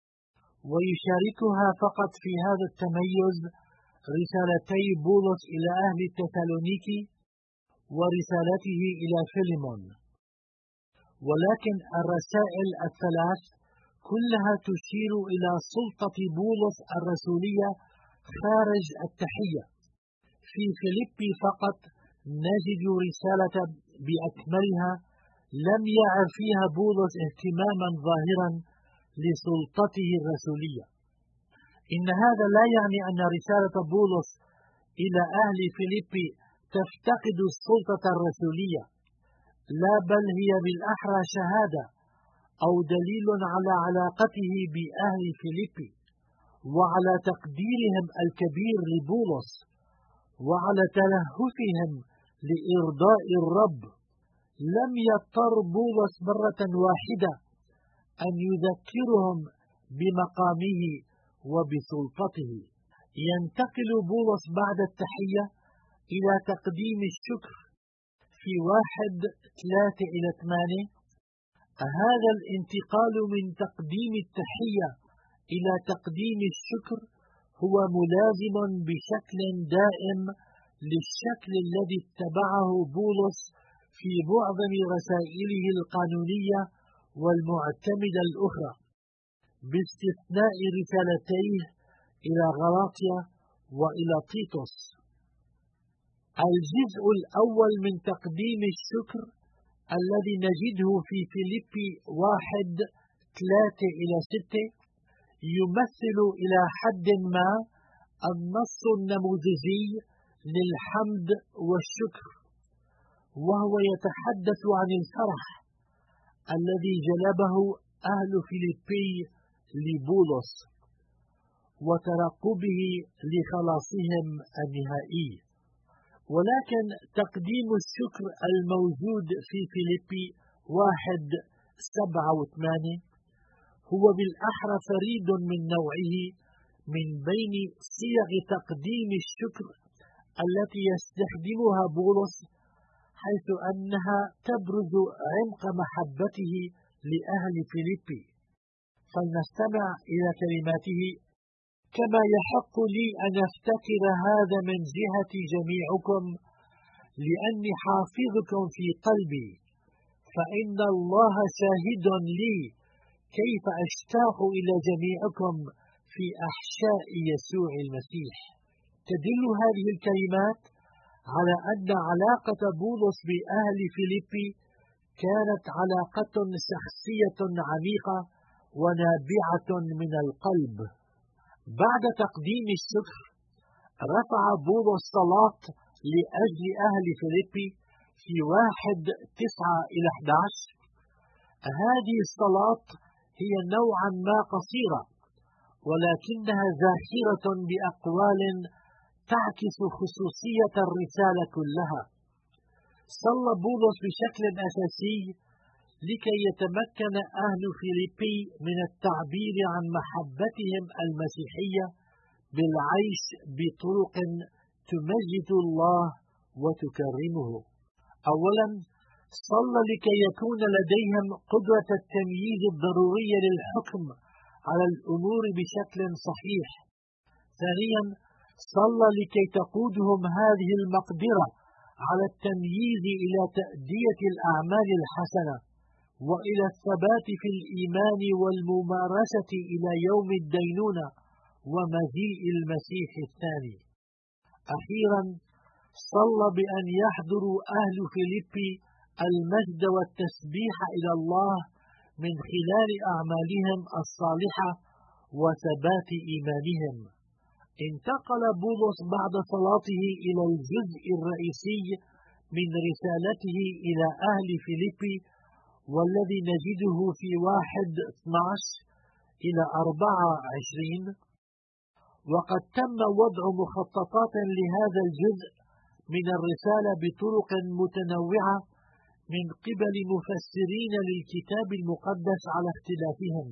ويشاركها فقط في هذا التميز رسالتي بولس إلى أهل تسالونيكي ورسالته إلى فيليمون. ولكن الرسائل الثلاث كلها تشير إلى سلطة بولس الرسولية خارج التحية. في فيليبي فقط نجد رسالة بأكملها لم يعر فيها بولس اهتماما ظاهرا لسلطته الرسولية. إن هذا لا يعني أن رسالة بولس إلى أهل فيليبي تفتقد السلطة الرسولية، لا، بل هي بالأحرى شهادة أو دليل على علاقته بأهل فيليبي وعلى تقديرهم الكبير لبولس وعلى تلهفهم لإرضاء الرب. لم يضطر بولس مرة واحدة أن يذكرهم بمقامه وبسلطته. ينتقل بولس بعد التحية إلى تقديم الشكر في واحد ثلاثة إلى ثمانية. هذا الانتقال من تقديم التحية إلى تقديم الشكر هو ملازم بشكل دائم للشكل الذي اتبعه بولس في معظم رسائله القانونية والمعتمدة الأخرى، باستثناء رسالتيه إلى غلاطيا وإلى تيتوس. الجزء الأول من تقديم الشكر الذي نجده في فيليبي واحد ثلاثة إلى ستة يمثل إلى حد ما النص النموذجي للحمد والشكر، وهو يتحدث عن الفرح الذي جلبه أهل فيليبي لبولس وترقبه لخلاصهم النهائي. ولكن تقديم الشكر الموجود في فيليبي واحد سبعة وثمانية هو بالأحرى فريد من نوعه من بين صيغ تقديم الشكر التي يستخدمها بولس، حيث أنها تبرز عمق محبته لأهل فيليبي. فلنستمع إلى كلماته: كما يحق لي أن أفتكر هذا من جهة جميعكم لأني حافظكم في قلبي، فإن الله شاهد لي كيف أشتاق إلى جميعكم في أحشاء يسوع المسيح. تدل هذه الكلمات على أن علاقة بولس بأهل فيليبي كانت علاقة شخصية عميقة ونابعة من القلب. بعد تقديم الشكر رفع بولس صلاة لأجل أهل فيليبي في واحد تسعة إلى أحد عشر. هذه الصلاة هي نوعا ما قصيرة، ولكنها زاخرة بأقوال تعكس خصوصية الرسالة كلها. صلى بولس بشكل أساسي لكي يتمكن أهل فيليبي من التعبير عن محبتهم المسيحية بالعيش بطرق تمجد الله وتكرمه. أولا، صلى لكي يكون لديهم قدرة التمييز الضرورية للحكم على الأمور بشكل صحيح. ثانيا، صلى لكي تقودهم هذه المقدرة على التمييز إلى تأدية الأعمال الحسنة وإلى الثبات في الإيمان والممارسة إلى يوم الدينونة ومجيء المسيح الثاني. أخيرا، صلى بأن يحضروا أهل فيليبي المجد والتسبيح إلى الله من خلال أعمالهم الصالحة وثبات إيمانهم. انتقل بولس بعد صلاته إلى الجزء الرئيسي من رسالته إلى أهل فيليبي، والذي نجده في واحد اثني عشر إلى أربعة وعشرين. وقد تم وضع مخططات لهذا الجزء من الرسالة بطرق متنوعة من قبل مفسرين للكتاب المقدس على اختلافهم،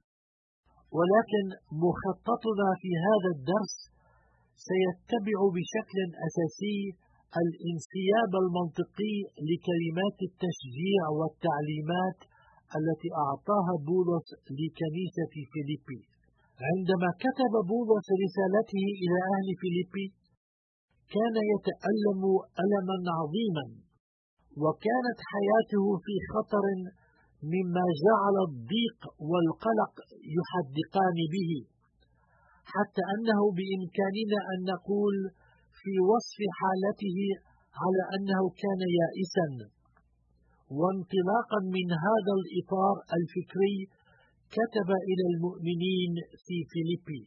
ولكن مخططنا في هذا الدرس سيتبع بشكل أساسي الانسياب المنطقي لكلمات التشجيع والتعليمات التي أعطاها بولس لكنيسة فيليبي. عندما كتب بولس رسالته إلى أهل فيليبي كان يتألم ألما عظيما، وكانت حياته في خطر مما جعل الضيق والقلق يحدقان به، حتى أنه بإمكاننا أن نقول في وصف حالته على أنه كان يائسا. وانطلاقا من هذا الإطار الفكري كتب إلى المؤمنين في فيليبي.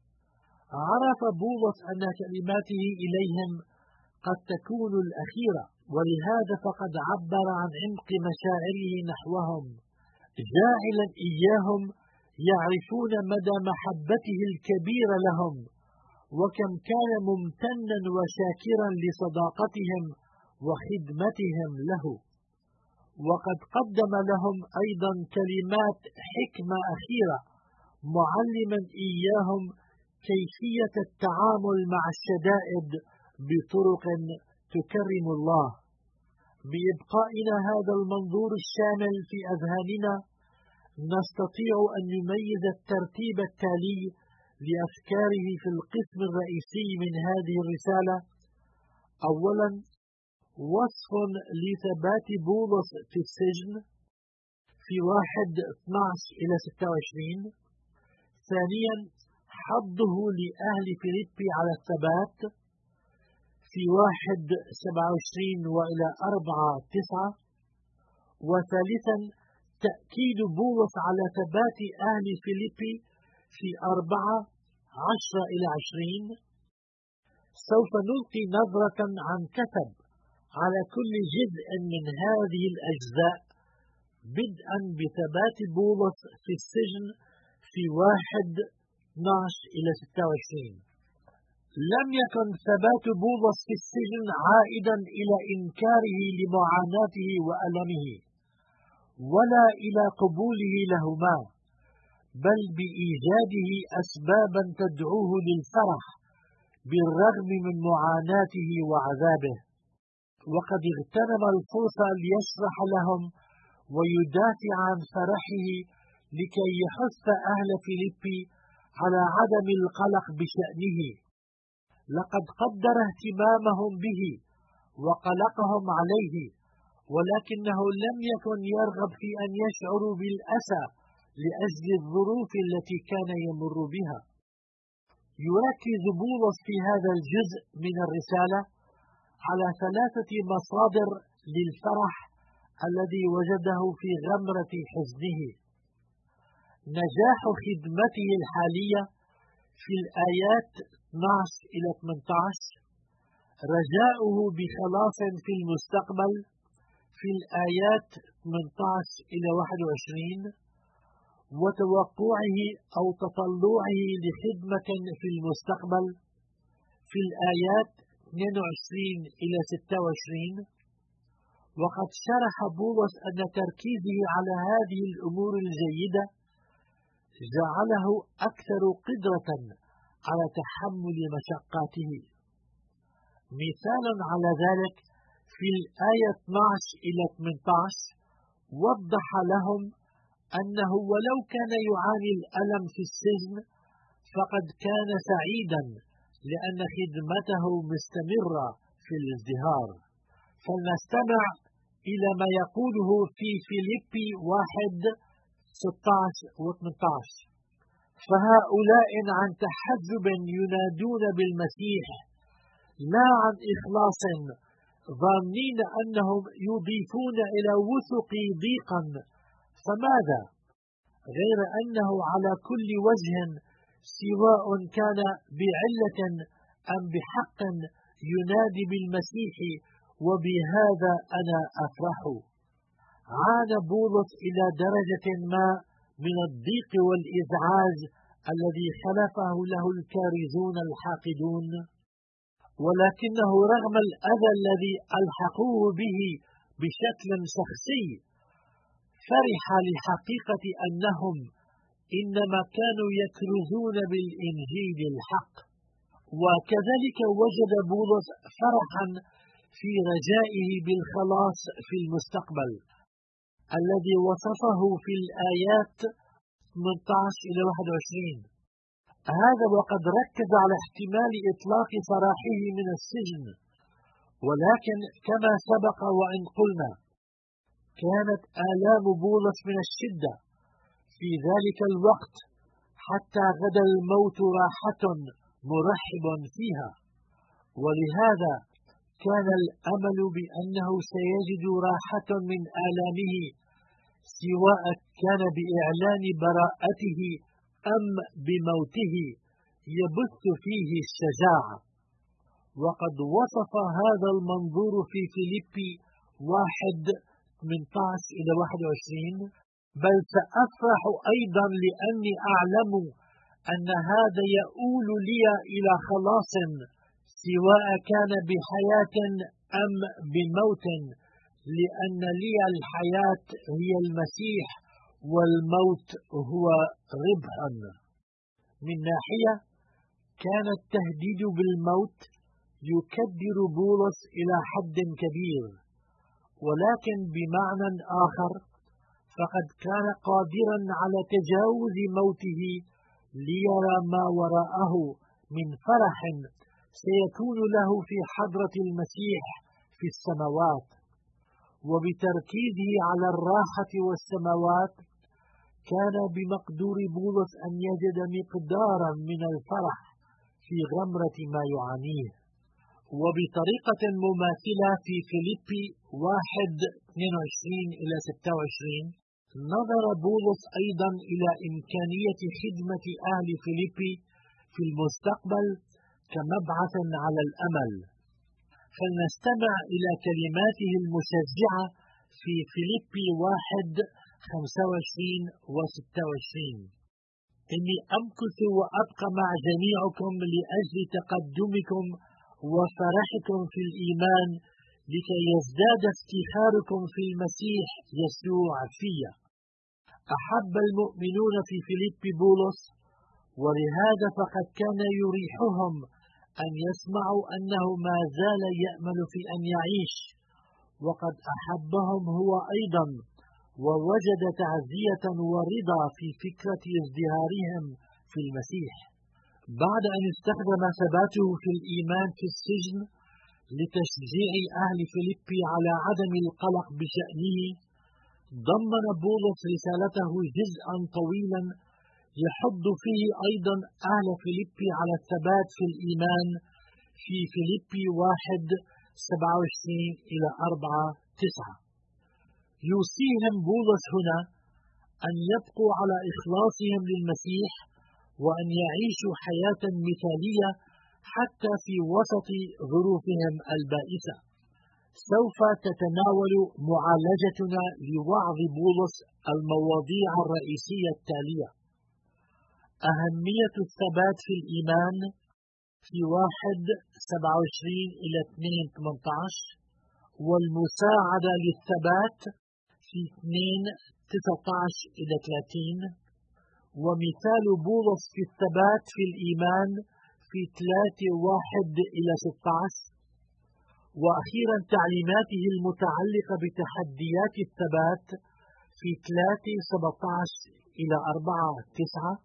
عرف بولس أن كلماته إليهم قد تكون الأخيرة، ولهذا فقد عبر عن عمق مشاعره نحوهم، جاعلا إياهم يعرفون مدى محبته الكبيرة لهم، وكم كان ممتنا وشاكرا لصداقتهم وخدمتهم له. وقد قدم لهم أيضا كلمات حكمة أخيرة، معلما إياهم كيفية التعامل مع الشدائد بطرق تكرم الله. بإبقائنا هذا المنظور الشامل في أذهاننا نستطيع أن نميز الترتيب التالي لأفكاره في القسم الرئيسي من هذه الرسالة. أولا، وصف لثبات بولس في السجن في واحد اثني عشر إلى ستة وعشرين. ثانيا، حضه لأهل فيليبي على الثبات في واحد سبعة وعشرين وإلى أربعة تسعة. وثالثا، تأكيد بولس على ثبات أهل فيليبي في أربعة عشر إلى عشرين. سوف نلقي نظرة عن كثب على كل جزء من هذه الأجزاء، بدءا بثبات بولس في السجن في واحد اثني عشر إلى ستة وعشرين. لم يكن ثبات بولس في السجن عائدا إلى إنكاره لمعاناته وألمه، ولا إلى قبوله لهما، بل بإيجاده أسبابا تدعوه للفرح بالرغم من معاناته وعذابه. وقد اغتنم الفرصة ليشرح لهم ويدافع عن فرحه لكي يحث أهل فيليبي على عدم القلق بشأنه. لقد قدر اهتمامهم به وقلقهم عليه، ولكنه لم يكن يرغب في أن يشعروا بالأسى لأجل الظروف التي كان يمر بها. يركز بولس في هذا الجزء من الرسالة على ثلاثة مصادر للفرح الذي وجده في غمرة حزنه: نجاح خدمته الحالية في الآيات اثني عشر إلى ثمانية عشر، رجاؤه بخلاص في المستقبل في الآيات ثمانية عشر إلى واحد وعشرين، وتوقعه أو تطلعه لخدمة في المستقبل في الآيات اثنين وعشرين إلى ستة وعشرين، وقد شرح بولس أن تركيزه على هذه الأمور الجيدة جعله أكثر قدرة على تحمل مشقاته. مثال على ذلك في الآية اثني عشر إلى ثمانية عشر وضح لهم أنه ولو كان يعاني الألم في السجن فقد كان سعيدا لأن خدمته مستمرة في الازدهار. فلنستمع إلى ما يقوله في فيليبي واحد ستة عشر و ثمانية عشر: فهؤلاء عن تحزب ينادون بالمسيح لا عن إخلاص، ظانين أنهم يضيفون إلى وثقي ضيقا، فماذا؟ غير أنه على كل وجه سواء كان بعلة أم بحق ينادي بالمسيح، وبهذا أنا أفرح. عانى بولس إلى درجة ما من الضيق والإزعاج الذي خلفه له الكارزون الحاقدون، ولكنه رغم الأذى الذي ألحقوه به بشكل شخصي فرح لحقيقة أنهم إنما كانوا يكرزون بالإنجيل الحق. وكذلك وجد بولس فرحا في رجائه بالخلاص في المستقبل الذي وصفه في الآيات ثمانية عشر إلى واحد وعشرين. هذا وقد ركز على احتمال إطلاق سراحه من السجن، ولكن كما سبق وإن قلنا كانت آلام بولس من الشدة في ذلك الوقت حتى غدا الموت راحة مرحب فيها، ولهذا كان الأمل بأنه سيجد راحة من آلامه سواء كان بإعلان براءته أم بموته يبث فيه الشجاعة. وقد وصف هذا المنظور في فيليبي واحد ثمانية عشر إلى واحد وعشرين: بل سأفرح أيضا لأني أعلم أن هذا يؤول لي إلى خلاص سواء كان بحياة أم بموت، لأن لي الحياة هي المسيح والموت هو ربح. من ناحية كان التهديد بالموت يكدر بولس إلى حد كبير، ولكن بمعنى آخر فقد كان قادرا على تجاوز موته ليرى ما وراءه من فرح سيكون له في حضرة المسيح في السماوات. وبتركيزه على الراحة والسماوات كان بمقدور بولس أن يجد مقدارا من الفرح في غمرة ما يعانيه. وبطريقة مماثلة في فيليبي واحد اثنين وعشرين إلى ستة وعشرين نظر بولس أيضا إلى إمكانية خدمة أهل فيليبي في المستقبل كمبعث على الأمل. فلنستمع إلى كلماته المشجعة في فيليبي واحد خمسة وعشرين و ستة وعشرين: إني أمكث وأبقى مع جميعكم لأجل تقدمكم وفرحكم في الإيمان، لكي يزداد افتخاركم في المسيح يسوع فيا. أحب المؤمنون في فيليبي بولس، ولهذا فقد كان يريحهم أن يسمعوا أنه ما زال يأمل في أن يعيش، وقد أحبهم هو أيضا، ووجد تعزية ورضا في فكرة ازدهارهم في المسيح. بعد أن استخدم ثباته في الإيمان في السجن لتشجيع أهل فيليبي على عدم القلق بشأنه، ضمن بولس رسالته جزءا طويلا يحض فيه أيضا أهل فيليبي على الثبات في الإيمان في فيليبي واحد سبعة وعشرين إلى أربعة تسعة. يوصيهم بولس هنا أن يبقوا على إخلاصهم للمسيح وأن يعيشوا حياة مثالية حتى في وسط ظروفهم البائسة. سوف تتناول معالجتنا لوعظ بولس المواضيع الرئيسية التالية: أهمية الثبات في الإيمان في واحد سبعة وعشرين إلى اثنين ثمانية عشر، والمساعدة للثبات في اثنين تسعة عشر إلى ثلاثين، ومثال بولس في الثبات في الإيمان في ثلاثة واحد إلى ستة عشر، وأخيرا تعليماته المتعلقة بتحديات الثبات في ثلاثة سبعة عشر إلى أربعة تسعة.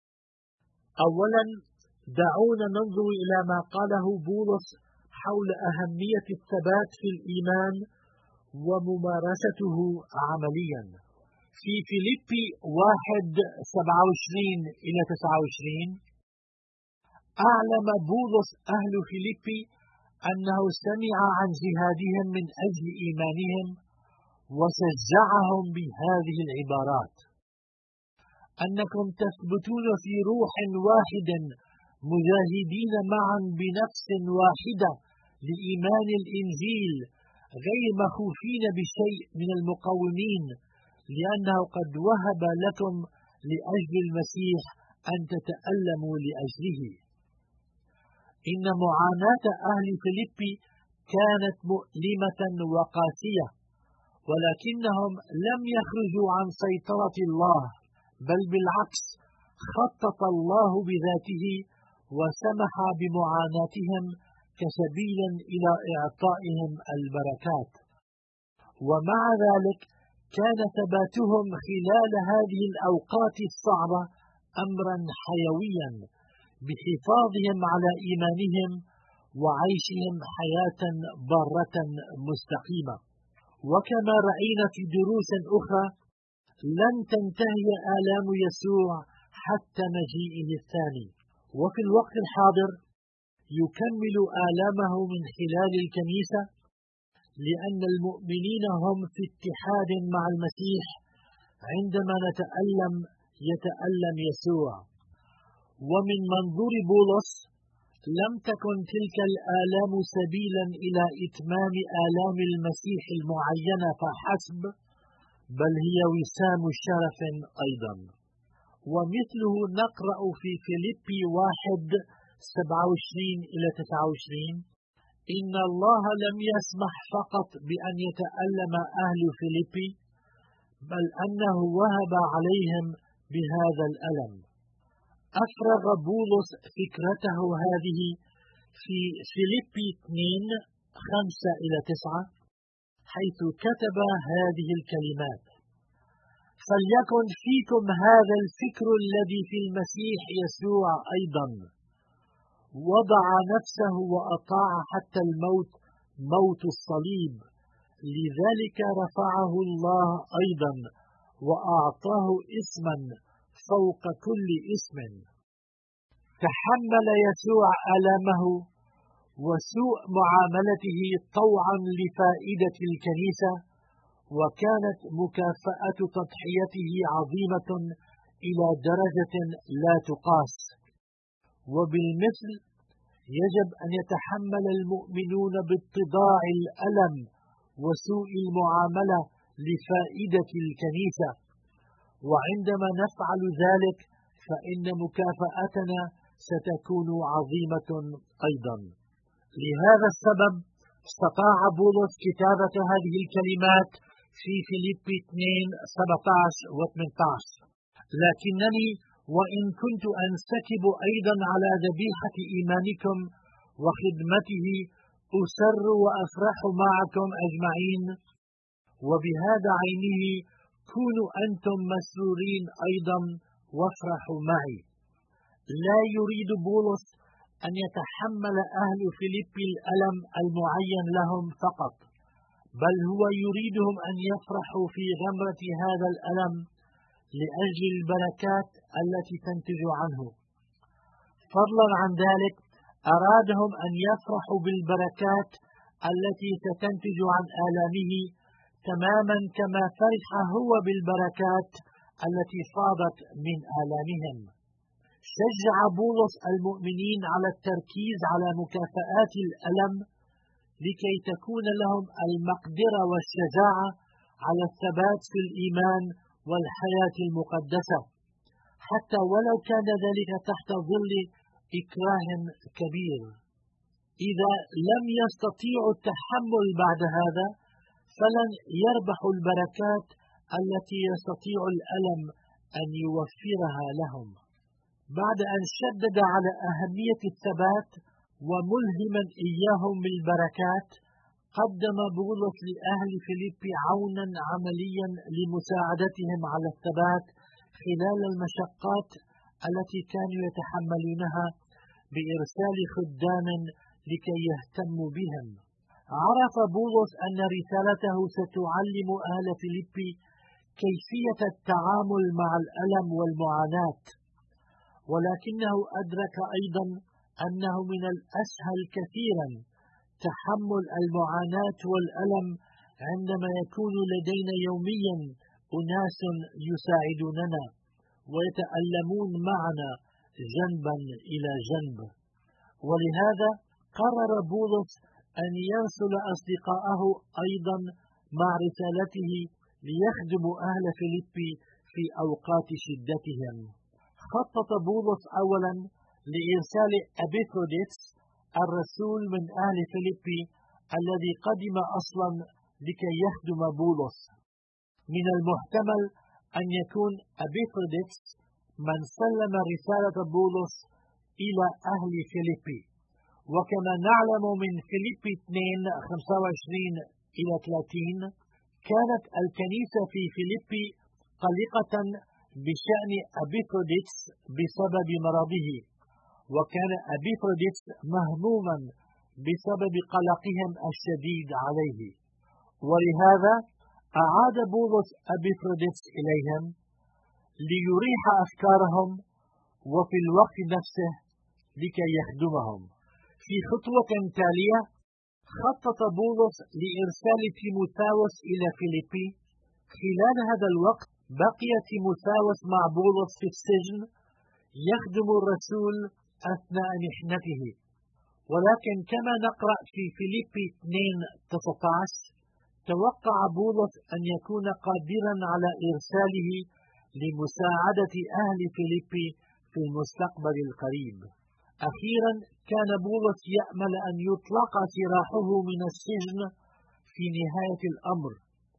أولا دعونا ننظر إلى ما قاله بولس حول أهمية الثبات في الإيمان وممارسته عمليا. في فيليبي واحد سبعة وعشرين إلى تسعة وعشرين أعلم بولس أهل فيليبي أنه سمع عن جهادهم من أجل إيمانهم، وشجعهم بهذه العبارات: أنكم تثبتون في روح واحد مجاهدين معا بنفس واحدة لإيمان الإنجيل، غير مخوفين بشيء من المقاومين، لأنه قد وهب لكم لأجل المسيح أن تتألموا لأجله. إن معاناة أهل فيليبي كانت مؤلمة وقاسية، ولكنهم لم يخرجوا عن سيطرة الله، بل بالعكس خطط الله بذاته وسمح بمعاناتهم كسبيل إلى إعطائهم البركات. ومع ذلك كان ثباتهم خلال هذه الأوقات الصعبة أمرا حيويا، بحفاظهم على إيمانهم وعيشهم حياة بارة مستقيمة. وكما رأينا في دروس أخرى، لن تنتهي آلام يسوع حتى مجيئه الثاني، وفي الوقت الحاضر يكمل آلامه من خلال الكنيسة، لأن المؤمنين هم في اتحاد مع المسيح. عندما نتألم يتألم يسوع. ومن منظور بولس لم تكن تلك الآلام سبيلا إلى إتمام آلام المسيح المعينة فحسب، بل هي وسام شرف أيضا. ومثله نقرأ في فيليبي واحد سبعة وعشرين إلى تسعة وعشرين: إن الله لم يسمح فقط بأن يتألم أهل فيليبي، بل أنه وهب عليهم بهذا الألم. أفرغ بولس فكرته هذه في فيليبي اثنين خمسة إلى تسعة، حيث كتب هذه الكلمات: فليكن فيكم هذا الفكر الذي في المسيح يسوع أيضا، وضع نفسه وأطاع حتى الموت، موت الصليب، لذلك رفعه الله أيضا وأعطاه اسما فوق كل اسم. تحمل يسوع آلامه وسوء معاملته طوعا لفائدة الكنيسة، وكانت مكافأة تضحيته عظيمة إلى درجة لا تقاس. وبالمثل يجب أن يتحمل المؤمنون باتضاع الألم وسوء المعاملة لفائدة الكنيسة، وعندما نفعل ذلك فإن مكافأتنا ستكون عظيمة أيضا. لهذا السبب استطاع بولس كتابة هذه الكلمات في فيليبي اثنين سبعة عشر و ثمانية عشر: لكنني وإن كنت أنسكب أيضا على ذبيحة إيمانكم وخدمته أسر وأفرح معكم أجمعين، وبهذا عينه كونوا أنتم مسرورين أيضا وافرحوا معي. لا يريد بولس أن يتحمل أهل فيليبي الألم المعين لهم فقط، بل هو يريدهم أن يفرحوا في غمرة هذا الألم لأجل البركات التي تنتج عنه. فضلا عن ذلك أرادهم أن يفرحوا بالبركات التي ستنتج عن آلامه، تماما كما فرح هو بالبركات التي فاضت من آلامهم. شجع بولس المؤمنين على التركيز على مكافآت الألم لكي تكون لهم المقدرة والشجاعة على الثبات في الإيمان والحياة المقدسة، حتى ولو كان ذلك تحت ظل إكراه كبير. إذا لم يستطيعوا التحمل بعد هذا فلن يربحوا البركات التي يستطيع الألم أن يوفرها لهم. بعد أن شدد على أهمية الثبات وملهما إياهم بالبركات، قدم بولس لأهل فيليبي عونا عمليا لمساعدتهم على الثبات خلال المشقات التي كانوا يتحملونها بإرسال خدام لكي يهتموا بهم. عرف بولس أن رسالته ستعلم أهل فيليبي كيفية التعامل مع الألم والمعاناة، ولكنه أدرك أيضا أنه من الأسهل كثيرا تحمل المعاناة والألم عندما يكون لدينا يوميا أناس يساعدوننا ويتألمون معنا جنبا إلى جنب. ولهذا قرر بولس أن يرسل أصدقائه أيضا مع رسالته ليخدموا أهل فيليبي في أوقات شدتهم. خطط بولس أولا لإرسال أبيفروديتس الرسول من أهل فيليبي الذي قدم أصلا لكي يخدم بولس. من المحتمل أن يكون أبيفروديتس من سلم رسالة بولس إلى أهل فيليبي. وكما نعلم من فيليبي اثنين خمسة وعشرين إلى ثلاثين، كانت الكنيسة في فيليبي قلقة بشأن أبيفروديتس بسبب مرضه، وكان أبيفروديتس مهموما بسبب قلقهم الشديد عليه، ولهذا أعاد بولس أبيفروديتس إليهم ليريح أفكارهم وفي الوقت نفسه لكي يخدمهم. في خطوة تالية خطط بولس لإرسال تيموثاوس إلى فيليبي. خلال هذا الوقت بقي تيموثاوس مع بولس في السجن يخدم الرسول أثناء محنته، ولكن كما نقرأ في فيليبي اثنين تسعة عشر توقع بولس أن يكون قادرا على إرساله لمساعدة أهل فيليبي في المستقبل القريب. أخيرا كان بولس يأمل أن يطلق سراحه من السجن في نهاية الأمر،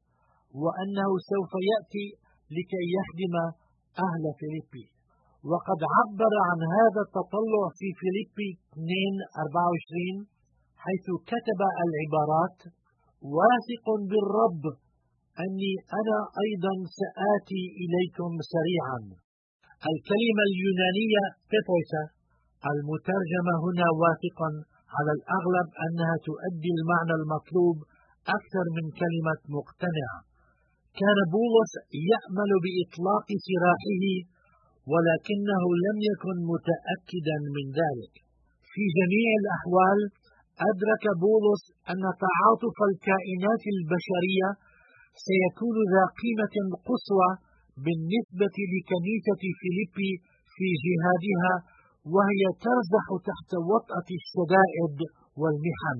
وأنه سوف يأتي لكي يخدم أهل فيليبي. وقد عبر عن هذا التطلع في فيليبي اثنين أربعة وعشرين حيث كتب العبارات: واثق بالرب أني أنا أيضا سآتي إليكم سريعا. الكلمة اليونانية بيبويسا المترجمة هنا واثقا على الأغلب أنها تؤدي المعنى المطلوب أكثر من كلمة مقتنع. كان بولس يأمل بإطلاق سراحه، ولكنه لم يكن متأكدا من ذلك. في جميع الأحوال أدرك بولس أن تعاطف الكائنات البشرية سيكون ذا قيمة قصوى بالنسبة لكنيسة فيليبي في جهادها وهي ترزح تحت وطأة الشدائد والمحن،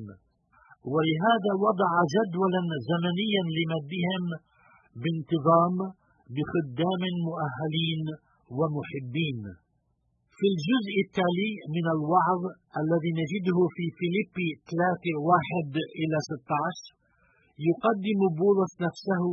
ولهذا وضع جدولا زمنيا لمدهم بانتظام بخدام مؤهلين ومحبين. في الجزء التالي من الوعظ الذي نجده في فيليبي ثلاثة واحد إلى ستة عشر يقدم بولس نفسه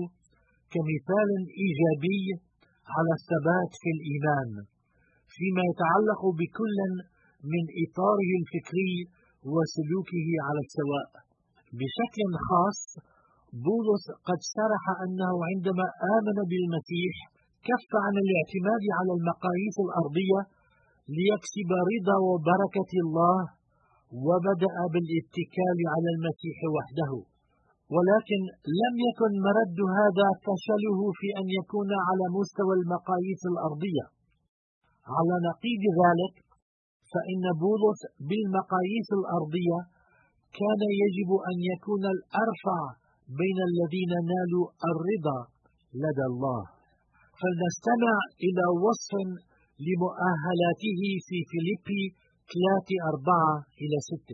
كمثال إيجابي على الثبات في الإيمان فيما يتعلق بكل من إطاره الفكري وسلوكه على السواء. بشكل خاص بولس قد شرح أنه عندما آمن بالمسيح كف عن الاعتماد على المقاييس الأرضية ليكسب رضا وبركة الله، وبدأ بالاتكال على المسيح وحده. ولكن لم يكن مرد هذا فشله في أن يكون على مستوى المقاييس الأرضية. على نقيض ذلك فإن بولس بالمقاييس الأرضية كان يجب أن يكون الأرفع بين الذين نالوا الرضا لدى الله. فلنستمع إلى وصف لمؤهلاته في فيليبي ثلاثة أربعة إلى ستة.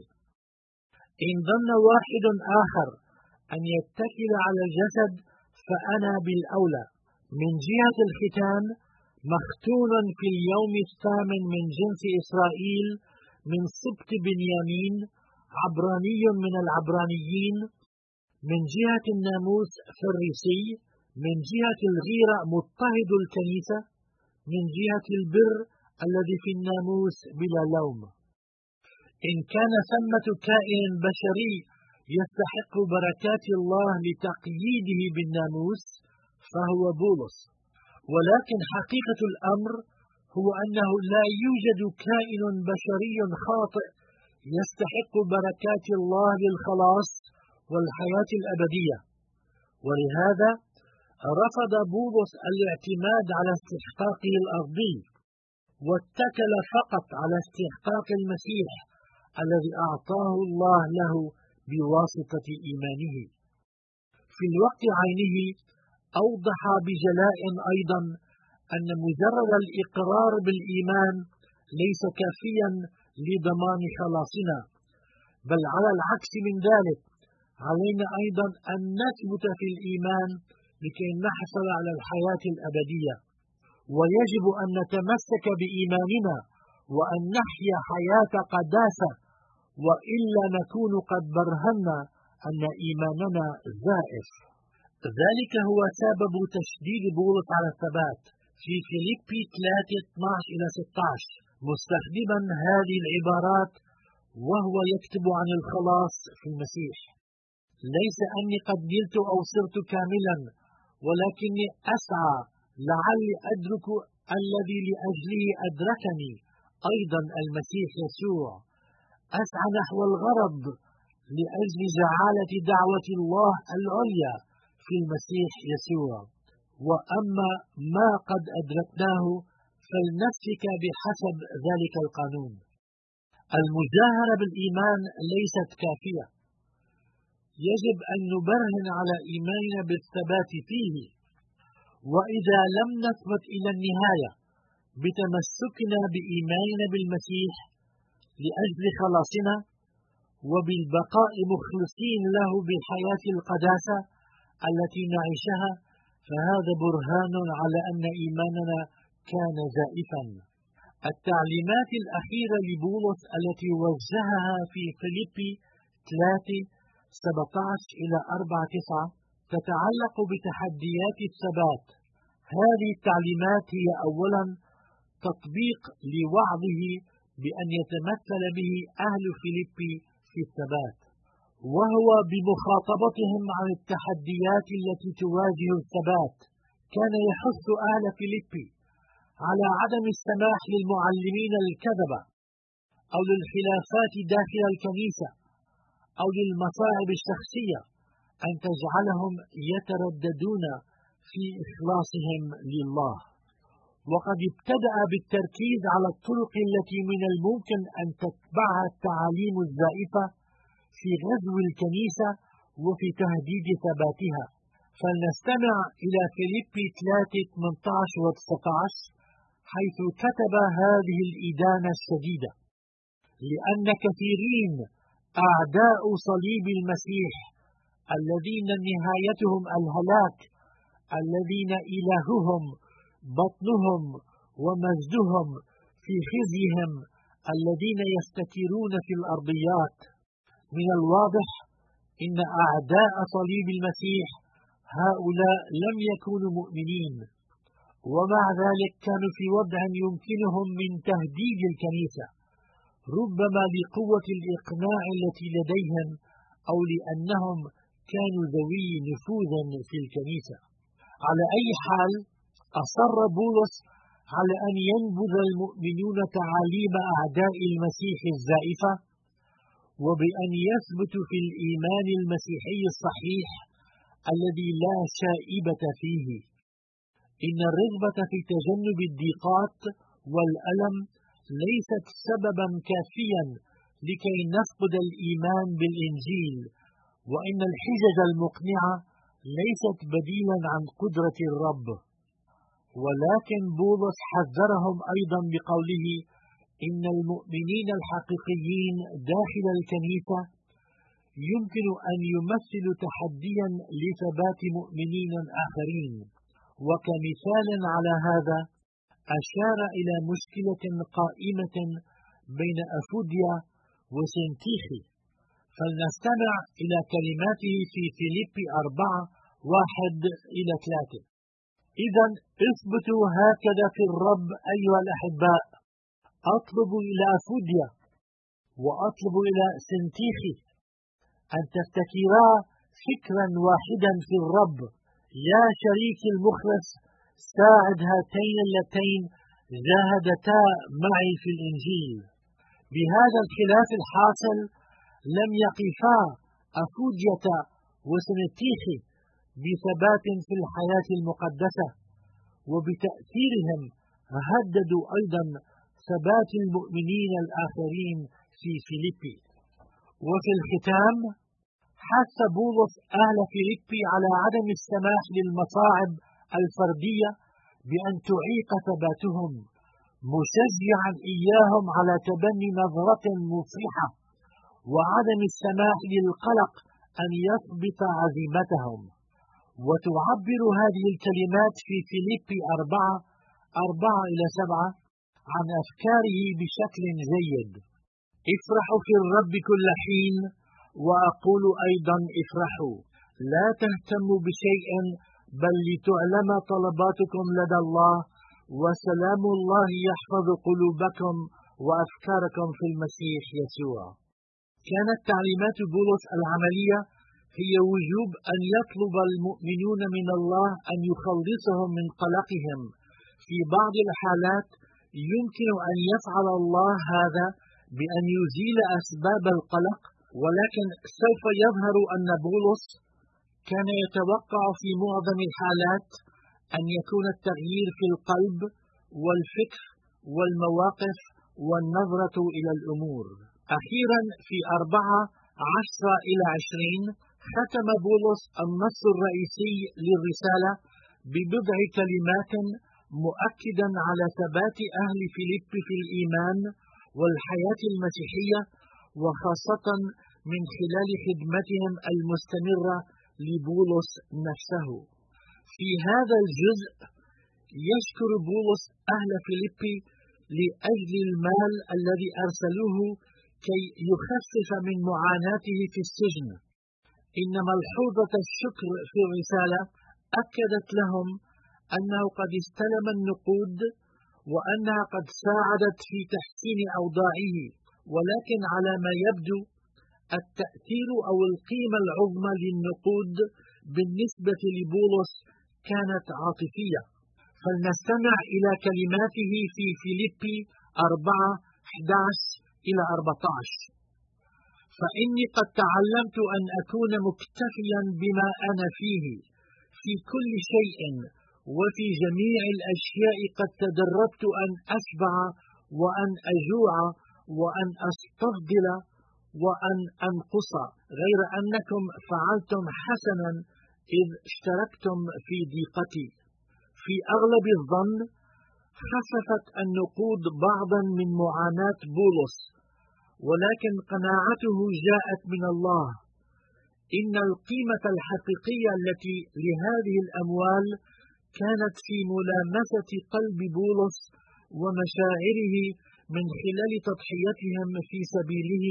إن ظن واحد آخر أن يتكل على الجسد فأنا بالأولى. من جهة الختان مختون في اليوم الثامن من جنس إسرائيل من سبط بنيامين عبراني من العبرانيين، من جهة الناموس فريسي، من جهة الغيرة مضطهد الكنيسة، من جهة البر الذي في الناموس بلا لوم. إن كان ثمة كائن بشري يستحق بركات الله لتقييده بالناموس فهو بولس، ولكن حقيقة الأمر هو أنه لا يوجد كائن بشري خاطئ يستحق بركات الله للخلاص والحياة الأبدية. ولهذا رفض بولس الاعتماد على استحقاقه الأرضي، واتكل فقط على استحقاق المسيح الذي أعطاه الله له بواسطة إيمانه. في الوقت عينه أوضح بجلاء أيضا أن مجرد الإقرار بالإيمان ليس كافيا لضمان خلاصنا، بل على العكس من ذلك علينا أيضا أن نثبت في الإيمان لكي نحصل على الحياة الأبدية. ويجب أن نتمسك بإيماننا وأن نحيا حياة قداسة، وإلا نكون قد برهنا أن إيماننا زائف. ذلك هو سبب تشديد بولس على الثبات في فيليبي ثلاثة اثني عشر إلى ستة عشر، مستخدما هذه العبارات وهو يكتب عن الخلاص في المسيح: ليس أني قد نلت أو صرت كاملا، ولكني أسعى لعلي أدرك الذي لأجله أدركني أيضا المسيح يسوع. أسعى نحو الغرض لأجل جعالة دعوة الله العليا في المسيح يسوع. وأما ما قد أدركناه فلنسلك بحسب ذلك القانون. المجاهرة بالإيمان ليست كافية، يجب أن نبرهن على إيماننا بالثبات فيه. وإذا لم نثبت إلى النهاية بتمسكنا بإيماننا بالمسيح لأجل خلاصنا وبالبقاء مخلصين له بالحياة القداسة التي نعيشها، فهذا برهان على أن إيماننا كان زائفا. التعليمات الأخيرة لبولس التي وجهها في فيليبي ثلاثة سبعة عشر إلى أربعة تسعة تتعلق بتحديات الثبات. هذه التعليمات هي أولا تطبيق لوعظه بأن يتمثل به أهل فيليبي في الثبات، وهو بمخاطبتهم عن التحديات التي تواجه الثبات. كان يحث أهل فيليبي على عدم السماح للمعلمين الكذبة أو للخلافات داخل الكنيسة أو للمصاعب الشخصية أن تجعلهم يترددون في إخلاصهم لله. وقد ابتدأ بالتركيز على الطرق التي من الممكن أن تتبعها التعاليم الزائفة في غزو الكنيسة وفي تهديد ثباتها. فلنستمع إلى فيليبي ثلاثة ثمانية عشر و تسعة عشر حيث كتب هذه الإدانة الشديدة: لأن كثيرين أعداء صليب المسيح الذين نهايتهم الهلاك، الذين إلههم بطنهم ومجدهم في خزيهم، الذين يستكرون في الأرضيات. من الواضح إن أعداء صليب المسيح هؤلاء لم يكونوا مؤمنين، ومع ذلك كانوا في وضع يمكنهم من تهديد الكنيسة، ربما لقوة الإقناع التي لديهم أو لأنهم كانوا ذوي نفوذ في الكنيسة. على أي حال، أصر بولس على أن ينبذ المؤمنون تعاليم أعداء المسيح الزائفة، وبأن يثبتوا في الإيمان المسيحي الصحيح الذي لا شائبة فيه. إن الرغبة في تجنب الضيقات والألم ليست سببا كافيا لكي نفقد الإيمان بالإنجيل، وإن الحجج المقنعة ليست بديلا عن قدرة الرب. ولكن بولس حذرهم أيضا بقوله إن المؤمنين الحقيقيين داخل الكنيسة يمكن أن يمثلوا تحديا لثبات مؤمنين آخرين. وكمثال على هذا أشار إلى مشكلة قائمة بين أفوديا وسنتيخي، فلنستمع إلى كلماته في فيليبي أربعة واحد إلى ثلاثة. إذن اثبتوا هكذا في الرب أيها الأحباء. أطلب إلى أفوديا وأطلب إلى سنتيخي أن تفتكرا فكرا واحدا في الرب. يا شريكي المخلص، ساعد هاتين اللتين جاهدتا معي في الإنجيل. بهذا الخلاف الحاصل لم يقفا أفودية وسنتيخي بثبات في الحياة المقدسة، وبتأثيرهم هددوا أيضا ثبات المؤمنين الآخرين في فيليبي. وفي الختام حث بولس أهل فيليبي على عدم السماح للمصاعب الفردية بأن تعيق ثباتهم، مشجعا إياهم على تبني نظرة مفرحة وعدم السماح للقلق أن يثبت عزيمتهم. وتعبر هذه الكلمات في فيليبي أربعة أربعة إلى سبعة عن أفكاره بشكل جيد. افرحوا في الرب كل حين، وأقول أيضا افرحوا. لا تهتموا بشيء، بل لتعلم طلباتكم لدى الله، وسلام الله يحفظ قلوبكم وأفكاركم في المسيح يسوع. كانت تعليمات بولس العملية هي وجوب أن يطلب المؤمنون من الله أن يخلصهم من قلقهم. في بعض الحالات يمكن أن يفعل الله هذا بأن يزيل أسباب القلق، ولكن سوف يظهر أن بولس كان يتوقع في معظم الحالات أن يكون التغيير في القلب والفكر والمواقف والنظرة إلى الأمور. أخيرا في أربعة عشر إلى عشرين ختم بولس النص الرئيسي للرسالة ببضع كلمات مؤكدا على ثبات أهل فيليب في الإيمان والحياة المسيحية، وخاصة من خلال خدمتهم المستمرة لبولس نفسه. في هذا الجزء يشكر بولس أهل فيليب لأجل المال الذي أرسلوه كي يخفف من معاناته في السجن. إن ملحوظة الشكر في الرسالة أكدت لهم أنه قد استلم النقود وأنها قد ساعدت في تحسين أوضاعه، ولكن على ما يبدو التأثير أو القيمة العظمى للنقود بالنسبة لبولس كانت عاطفية. فلنستمع إلى كلماته في فيليبي أربعة أحد عشر إلى أربعة عشر. فإني قد تعلمت أن أكون مكتفيا بما أنا فيه في كل شيء، وفي جميع الأشياء قد تدربت أن أشبع وأن أجوع وأن أستفضل وأن أنقص، غير أنكم فعلتم حسنا إذ اشتركتم في ضيقتي. في أغلب الظن خففت النقود بعضا من معاناة بولس، ولكن قناعته جاءت من الله. إن القيمة الحقيقية التي لهذه الأموال كانت في ملامسة قلب بولس ومشاعره من خلال تضحيتهم في سبيله.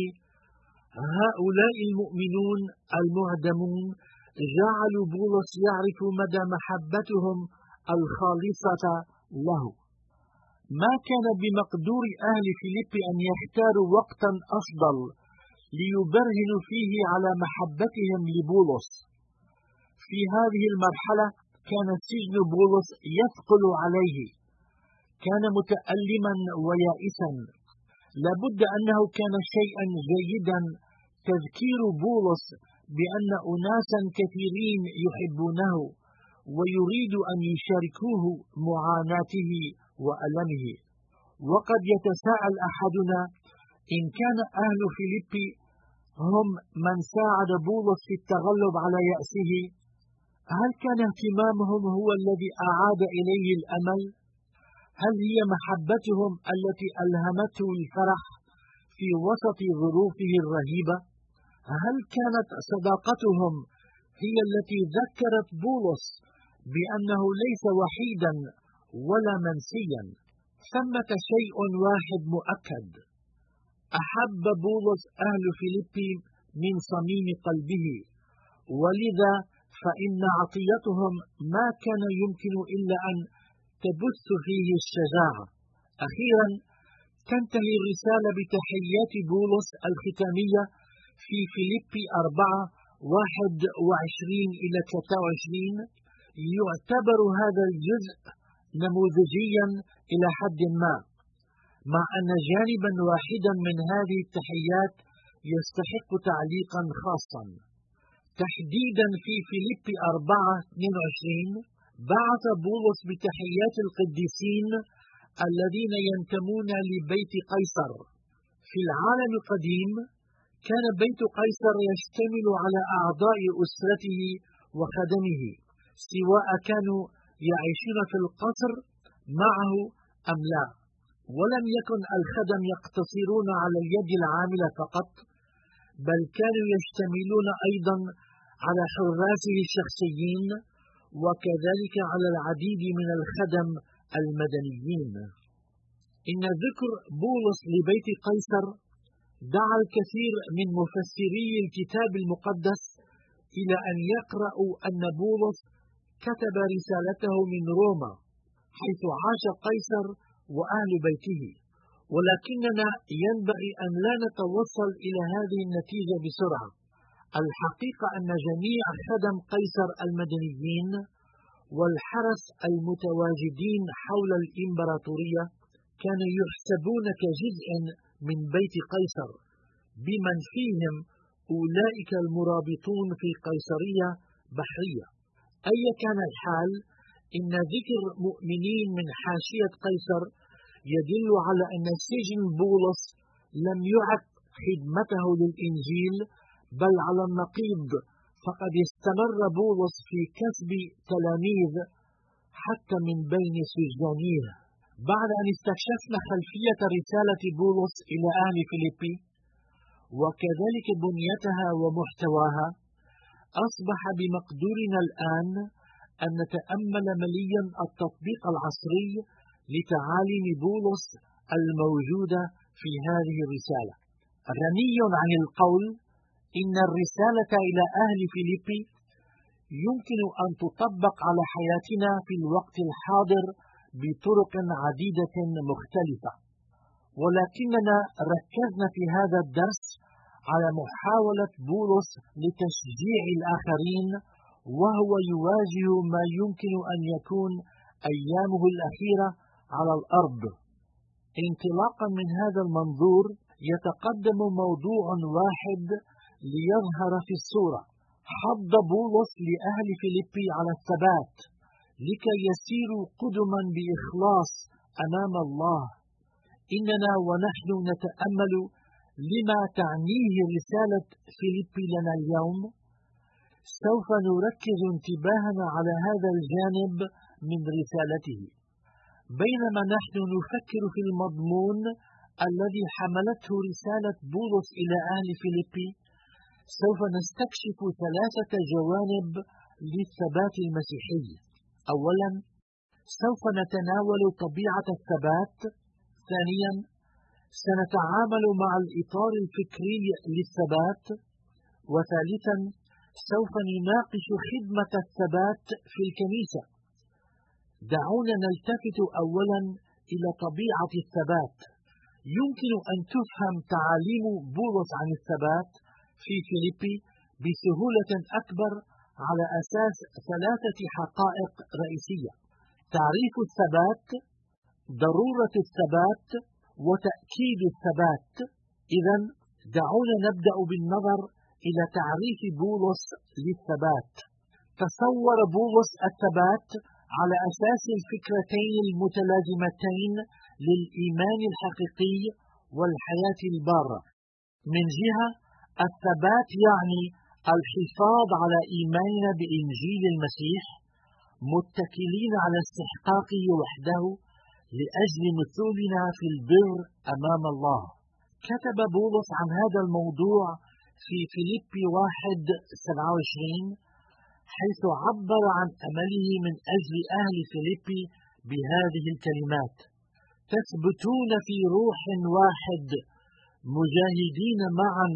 هؤلاء المؤمنون المعدمون جعلوا بولس يعرف مدى محبتهم الخالصة له. ما كان بمقدور أهل فيليب أن يختاروا وقتا أفضل ليبرهنوا فيه على محبتهم لبولس. في هذه المرحلة كان سجن بولس يثقل عليه، كان متألما ويائسا. لابد أنه كان شيئا جيدا تذكير بولس بأن أناسا كثيرين يحبونه ويريد أن يشاركوه معاناته وألمه. وقد يتساءل أحدنا إن كان أهل فيليب هم من ساعد بولس في التغلب على يأسه، هل كان اهتمامهم هو الذي أعاد إليه الأمل؟ هل هي محبتهم التي ألهمته الفرح في وسط ظروفه الرهيبة؟ هل كانت صداقتهم هي التي ذكرت بولس بأنه ليس وحيدا ولا منسيا؟ ثمة شيء واحد مؤكد: أحب بولس أهل فيليب من صميم قلبه، ولذا فإن عطيتهم ما كان يمكن إلا أن تبث فيه الشجاعة. أخيرا تنتهي الرسالة بتحيات بولس الختامية في فيليبي أربعة واحد وعشرين إلى ثلاثة وعشرين. يعتبر هذا الجزء نموذجيا إلى حد ما، مع أن جانبا واحدا من هذه التحيات يستحق تعليقا خاصا. تحديدا في فيليبي أربعة اثنين وعشرين بعث بولس بتحيات القديسين الذين ينتمون لبيت قيصر. في العالم القديم كان بيت قيصر يشتمل على أعضاء أسرته وخدمه، سواء كانوا يعيشون في القصر معه أم لا، ولم يكن الخدم يقتصرون على اليد العاملة فقط، بل كانوا يشتملون أيضا على حراسه الشخصيين، وكذلك على العديد من الخدم المدنيين. إن ذكر بولس لبيت قيصر دعا الكثير من مفسري الكتاب المقدس إلى أن يقرأوا أن بولس كتب رسالته من روما، حيث عاش قيصر وأهل بيته. ولكننا ينبغي أن لا نتوصل إلى هذه النتيجة بسرعة. الحقيقة أن جميع خدم قيصر المدنيين والحرس المتواجدين حول الإمبراطورية كانوا يحسبون كجزء من بيت قيصر، بمن فيهم أولئك المرابطون في قيصرية بحرية. أي كان الحال، إن ذكر مؤمنين من حاشية قيصر يدل على أن سجن بولس لم يعد خدمته للإنجيل، بل على النقيض، فقد استمر بولس في كسب تلاميذ حتى من بين سجانيه. بعد أن استكشفنا خلفية رسالة بولس إلى أهل فيليبي وكذلك بنيتها ومحتواها، أصبح بمقدورنا الآن أن نتأمل مليا التطبيق العصري لتعاليم بولس الموجودة في هذه الرسالة. غني عن القول إن الرسالة إلى أهل فيليبي يمكن أن تطبق على حياتنا في الوقت الحاضر بطرق عديدة مختلفة، ولكننا ركزنا في هذا الدرس على محاولة بولس لتشجيع الآخرين وهو يواجه ما يمكن أن يكون أيامه الأخيرة على الأرض. انطلاقا من هذا المنظور يتقدم موضوع واحد ليظهر في الصورة: حض بولس لأهل فيليبي على الثبات لكي يسيروا قدما بإخلاص أمام الله. إننا ونحن نتأمل لما تعنيه رسالة فيليبي لنا اليوم، سوف نركز انتباهنا على هذا الجانب من رسالته، بينما نحن نفكر في المضمون الذي حملته رسالة بولس إلى أهل فيليبي. سوف نستكشف ثلاثة جوانب للثبات المسيحي. أولا، سوف نتناول طبيعة الثبات. ثانيا، سنتعامل مع الإطار الفكري للثبات. وثالثا، سوف نناقش خدمة الثبات في الكنيسة. دعونا نلتفت أولا إلى طبيعة الثبات. يمكن أن تفهم تعاليم بولس عن الثبات في فيليبي بسهولة أكبر على أساس ثلاثة حقائق رئيسية: تعريف الثبات، ضرورة الثبات، وتأكيد الثبات. إذن دعونا نبدأ بالنظر إلى تعريف بولس للثبات. تصور بولس الثبات على أساس الفكرتين المتلازمتين للإيمان الحقيقي والحياة البارة. من جهة، الثبات يعني الحفاظ على إيماننا بإنجيل المسيح، متكلين على استحقاقه وحده لأجل مثولنا في البر أمام الله. كتب بولس عن هذا الموضوع في فيليبي واحد سبعة وعشرين، حيث عبر عن أمله من أجل أهل فيليبي بهذه الكلمات: تثبتون في روح واحد، مجاهدين معا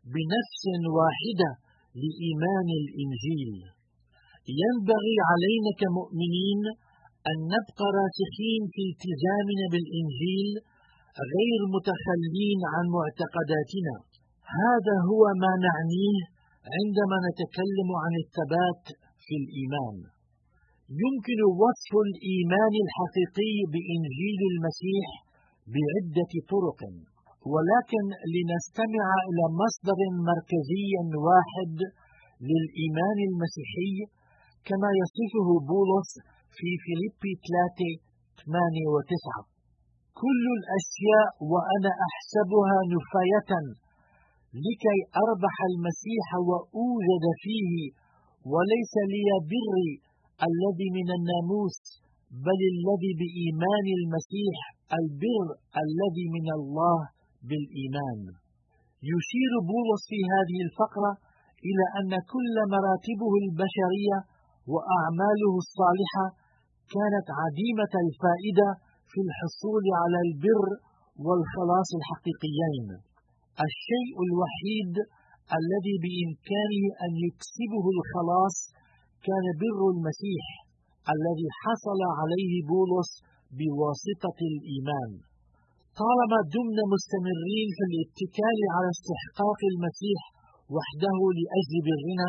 بنفس واحدة لإيمان الإنجيل. ينبغي علينا كمؤمنين أن نبقى راسخين في التزامنا بالإنجيل غير متخلين عن معتقداتنا. هذا هو ما نعنيه عندما نتكلم عن الثبات في الإيمان. يمكن وصف الإيمان الحقيقي بإنجيل المسيح بعدة طرق، ولكن لنستمع إلى مصدر مركزي واحد للإيمان المسيحي كما يصفه بولس في فيليبي ثلاثة ثمانية وتسعة: كل الأشياء وأنا أحسبها نفاية لكي أربح المسيح وأوجد فيه، وليس لي بري الذي من الناموس، بل الذي بإيمان المسيح، البر الذي من الله بالإيمان. يشير بولس في هذه الفقرة إلى أن كل مراتبه البشرية وأعماله الصالحة كانت عديمة الفائدة في الحصول على البر والخلاص الحقيقيين. الشيء الوحيد الذي بإمكانه أن يكسبه الخلاص كان بر المسيح الذي حصل عليه بولس بواسطة الإيمان. طالما دمنا مستمرين في الاتكال على استحقاق المسيح وحده لأجل برنا،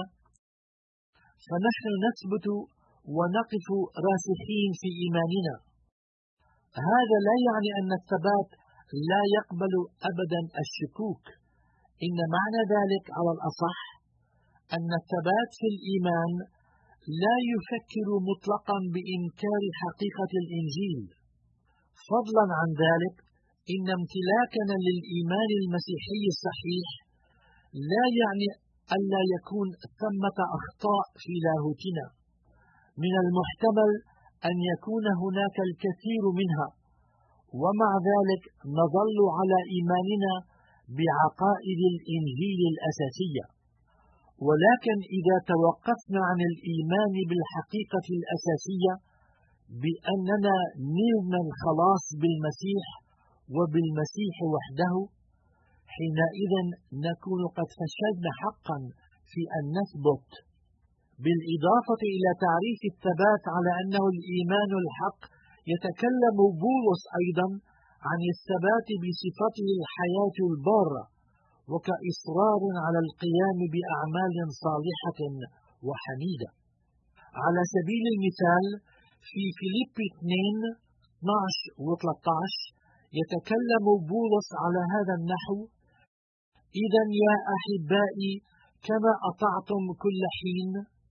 فنحن نثبت ونقف راسخين في إيماننا. هذا لا يعني أن الثبات لا يقبل أبدا الشكوك، إن معنى ذلك على الأصح أن الثبات في الإيمان لا يفكر مطلقا بإنكار حقيقة الإنجيل. فضلا عن ذلك، إن امتلاكنا للإيمان المسيحي الصحيح لا يعني ألا يكون ثمة أخطاء في لاهوتنا. من المحتمل أن يكون هناك الكثير منها، ومع ذلك نظل على إيماننا بعقائد الإنجيل الأساسية. ولكن إذا توقفنا عن الإيمان بالحقيقة الأساسية بأننا نلنا الخلاص بالمسيح وبالمسيح وحده، حينئذ نكون قد فشلنا حقا في أن نثبت. بالإضافة إلى تعريف الثبات على أنه الإيمان الحق، يتكلم بولس أيضا عن الثبات بصفته الحياة البارة، وكإصرار على القيام بأعمال صالحة وحميدة. على سبيل المثال في فيليبي اثنين اثني عشر وثلاثة عشر يتكلم بولس على هذا النحو: إذن يا أحبائي، كما أطعتم كل حين،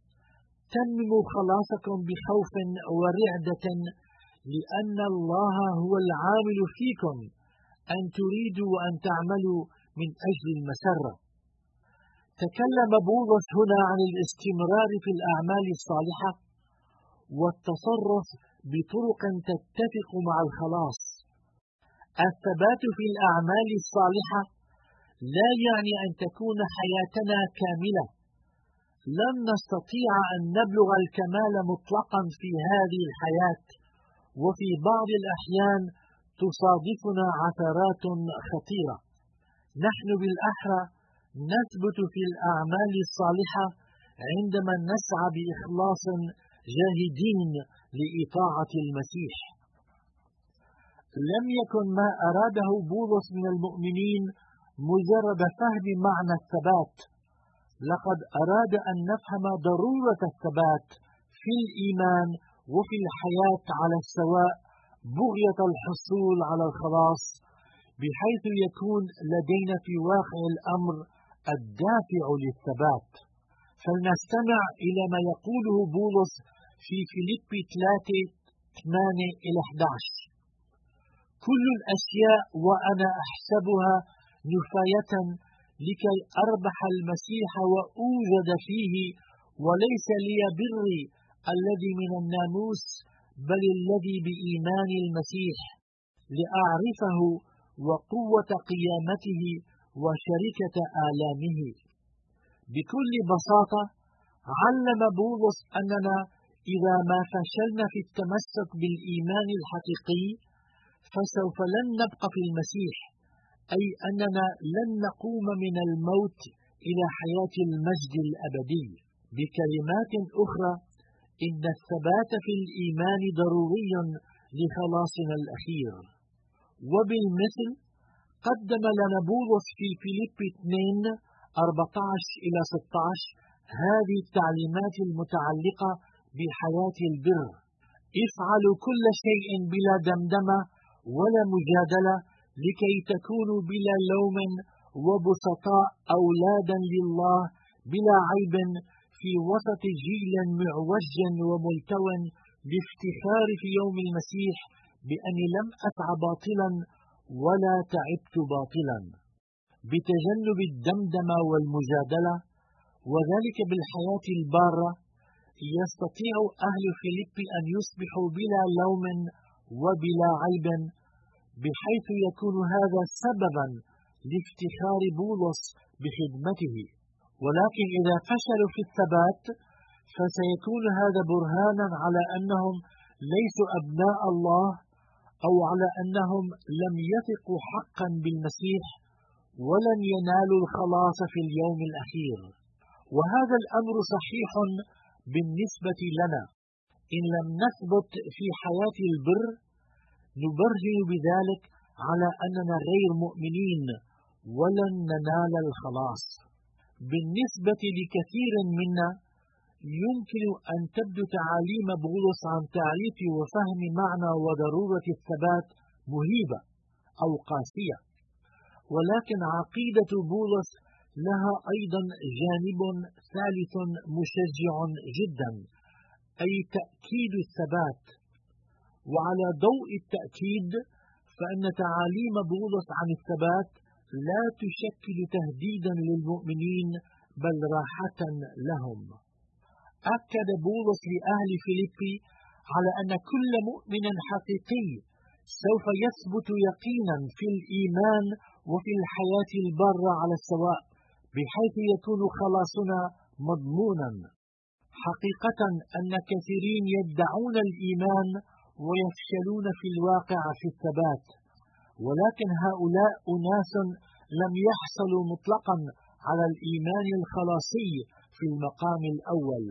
تمموا خلاصكم بخوف ورعدة، لأن الله هو العامل فيكم أن تريدوا وأن تعملوا من أجل المسرة. تكلم بولس هنا عن الاستمرار في الأعمال الصالحة والتصرف بطرق تتفق مع الخلاص. الثبات في الأعمال الصالحة لا يعني أن تكون حياتنا كاملة. لن نستطيع أن نبلغ الكمال مطلقا في هذه الحياة، وفي بعض الأحيان تصادفنا عثرات خطيرة. نحن بالأحرى نثبت في الأعمال الصالحة عندما نسعى بإخلاص جاهدين لإطاعة المسيح. لم يكن ما أراده بولس من المؤمنين مجرد فهم معنى الثبات، لقد أراد أن نفهم ضرورة الثبات في الإيمان وفي الحياة على السواء، بغية الحصول على الخلاص، بحيث يكون لدينا في واقع الأمر الدافع للثبات. فلنستمع إلى ما يقوله بولس في فيليبي ثلاثة ثمانية إلى أحد عشر: كل الأشياء وأنا أحسبها نفاية لكي أربح المسيح وأوجد فيه، وليس لي بري الذي من الناموس، بل الذي بإيمان المسيح، لأعرفه وقوة قيامته وشركة آلامه. بكل بساطة علم بولس أننا إذا ما فشلنا في التمسك بالإيمان الحقيقي فسوف لن نبقى في المسيح، أي أننا لن نقوم من الموت إلى حياة المجد الأبدي. بكلمات أخرى، إن الثبات في الإيمان ضروري لخلاصنا الأخير. وبالمثل قدم لنا بولس في فيليبي اثنين أربعة عشر إلى ستة عشر هذه التعليمات المتعلقة بحياة البر: افعلوا كل شيء بلا دمدمة ولا مجادلة، لكي تكونوا بلا لوم وبسطاء أولادا لله بلا عيب في وسط جيل معوج وملتو، بافتخار في يوم المسيح بأني لم أسعى باطلا ولا تعبت باطلا، بتجنب الدمدمة والمجادلة، وذلك بالحياة البارة. يستطيع أهل فيليبي أن يصبحوا بلا لوم وبلا عيب، بحيث يكون هذا سببا لافتخار بولس بخدمته. ولكن إذا فشلوا في الثبات فسيكون هذا برهانا على أنهم ليسوا أبناء الله، أو على أنهم لم يثقوا حقا بالمسيح ولن ينالوا الخلاص في اليوم الأخير. وهذا الأمر صحيح بالنسبة لنا. إن لم نثبت في حياة البر نبرهن بذلك على أننا غير مؤمنين ولن ننال الخلاص. بالنسبة لكثير منا يمكن أن تبدو تعاليم بولس عن تعريف وفهم معنى وضرورة الثبات مهيبة أو قاسية، ولكن عقيدة بولس لها أيضا جانب ثالث مشجع جدا، أي تأكيد الثبات. وعلى ضوء التأكيد فإن تعاليم بولس عن الثبات لا تشكل تهديدا للمؤمنين بل راحة لهم. أكد بولس لأهل فيليبي على أن كل مؤمن حقيقي سوف يثبت يقينا في الإيمان وفي الحياة البارة على السواء، بحيث يكون خلاصنا مضمونا. حقيقة أن كثيرين يدعون الإيمان ويفشلون في الواقع في الثبات، ولكن هؤلاء أناس لم يحصلوا مطلقا على الإيمان الخلاصي في المقام الأول.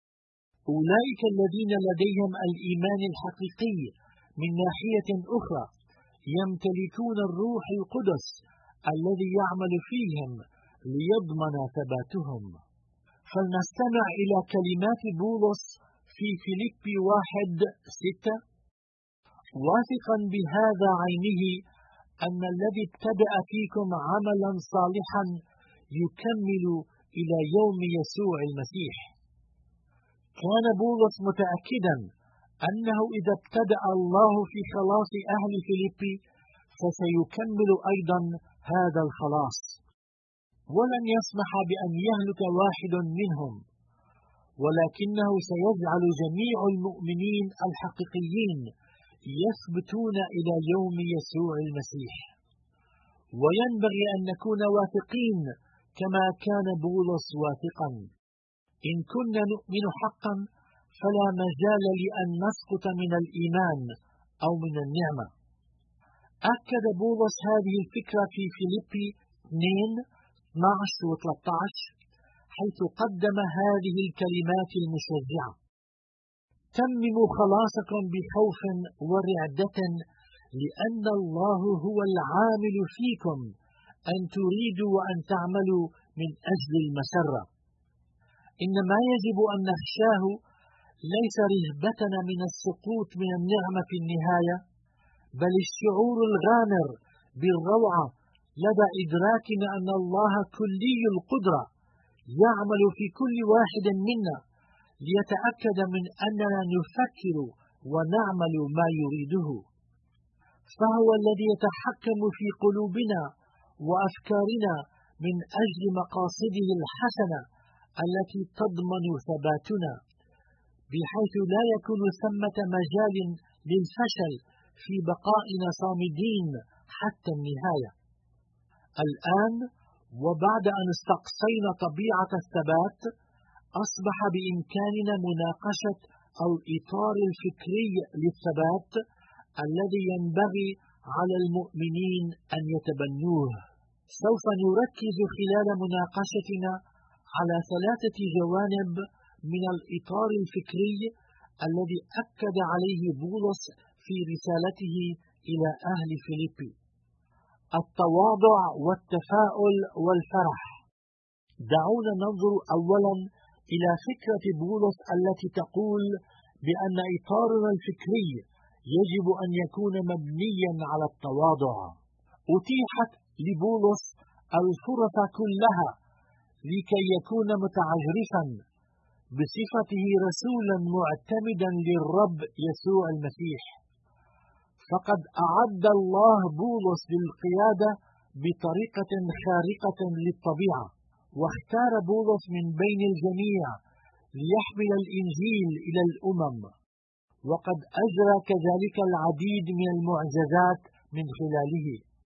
أولئك الذين لديهم الإيمان الحقيقي من ناحية أخرى يمتلكون الروح القدس الذي يعمل فيهم ليضمن ثباتهم. فلنستمع إلى كلمات بولس في فيليبي واحد ستة: واثقا بهذا عينه أن الذي ابتدأ فيكم عملا صالحا يكمل إلى يوم يسوع المسيح. كان بولس متأكدا أنه إذا ابتدأ الله في خلاص أهل فيليبي فسيكمل أيضا هذا الخلاص، ولن يسمح بأن يهلك واحد منهم، ولكنه سيجعل جميع المؤمنين الحقيقيين يثبتون إلى يوم يسوع المسيح. وينبغي أن نكون واثقين كما كان بولس واثقا. إن كنا نؤمن حقا فلا مجال لأن نسقط من الإيمان أو من النعمة. أكد بولس هذه الفكرة في فيليبي اثنين اثنا عشر و ثلاثة عشر، حيث قدم هذه الكلمات المشجعة: تمموا خلاصكم بخوف ورعدة، لأن الله هو العامل فيكم أن تريدوا وأن تعملوا من أجل المسرة. إن ما يجب أن نخشاه ليس رهبتنا من السقوط من النعمة في النهاية، بل الشعور الغامر بالروعة لدى إدراكنا أن الله كلي القدرة يعمل في كل واحد منا ليتأكد من أننا نفكر ونعمل ما يريده. فهو الذي يتحكم في قلوبنا وأفكارنا من أجل مقاصده الحسنة التي تضمن ثباتنا، بحيث لا يكون ثمة مجال للفشل في بقائنا صامدين حتى النهاية. الآن وبعد أن استقصينا طبيعة الثبات، أصبح بإمكاننا مناقشة الإطار الفكري للثبات الذي ينبغي على المؤمنين أن يتبنوه. سوف نركز خلال مناقشتنا على ثلاثة جوانب من الإطار الفكري الذي أكد عليه بولس في رسالته إلى أهل فيليبي: التواضع والتفاؤل والفرح. دعونا ننظر أولا إلى فكرة بولس التي تقول بأن إطارنا الفكري يجب أن يكون مبنيا على التواضع. أتيحت لبولس الفرص كلها لكي يكون متعجرفا بصفته رسولا معتمدا للرب يسوع المسيح، فقد أعد الله بولس للقيادة بطريقة خارقة للطبيعة، واختار بولس من بين الجميع ليحمل الإنجيل إلى الأمم، وقد أجرى كذلك العديد من المعجزات من خلاله.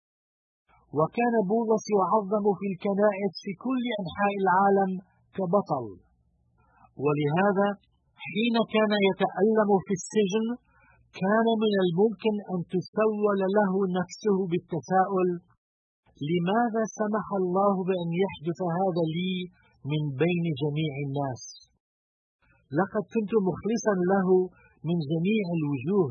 وكان بولس يعظم في الكنائس في كل أنحاء العالم كبطل، ولهذا حين كان يتألم في السجن كان من الممكن أن تسول له نفسه بالتساؤل: لماذا سمح الله بأن يحدث هذا لي من بين جميع الناس؟ لقد كنت مخلصا له من جميع الوجوه،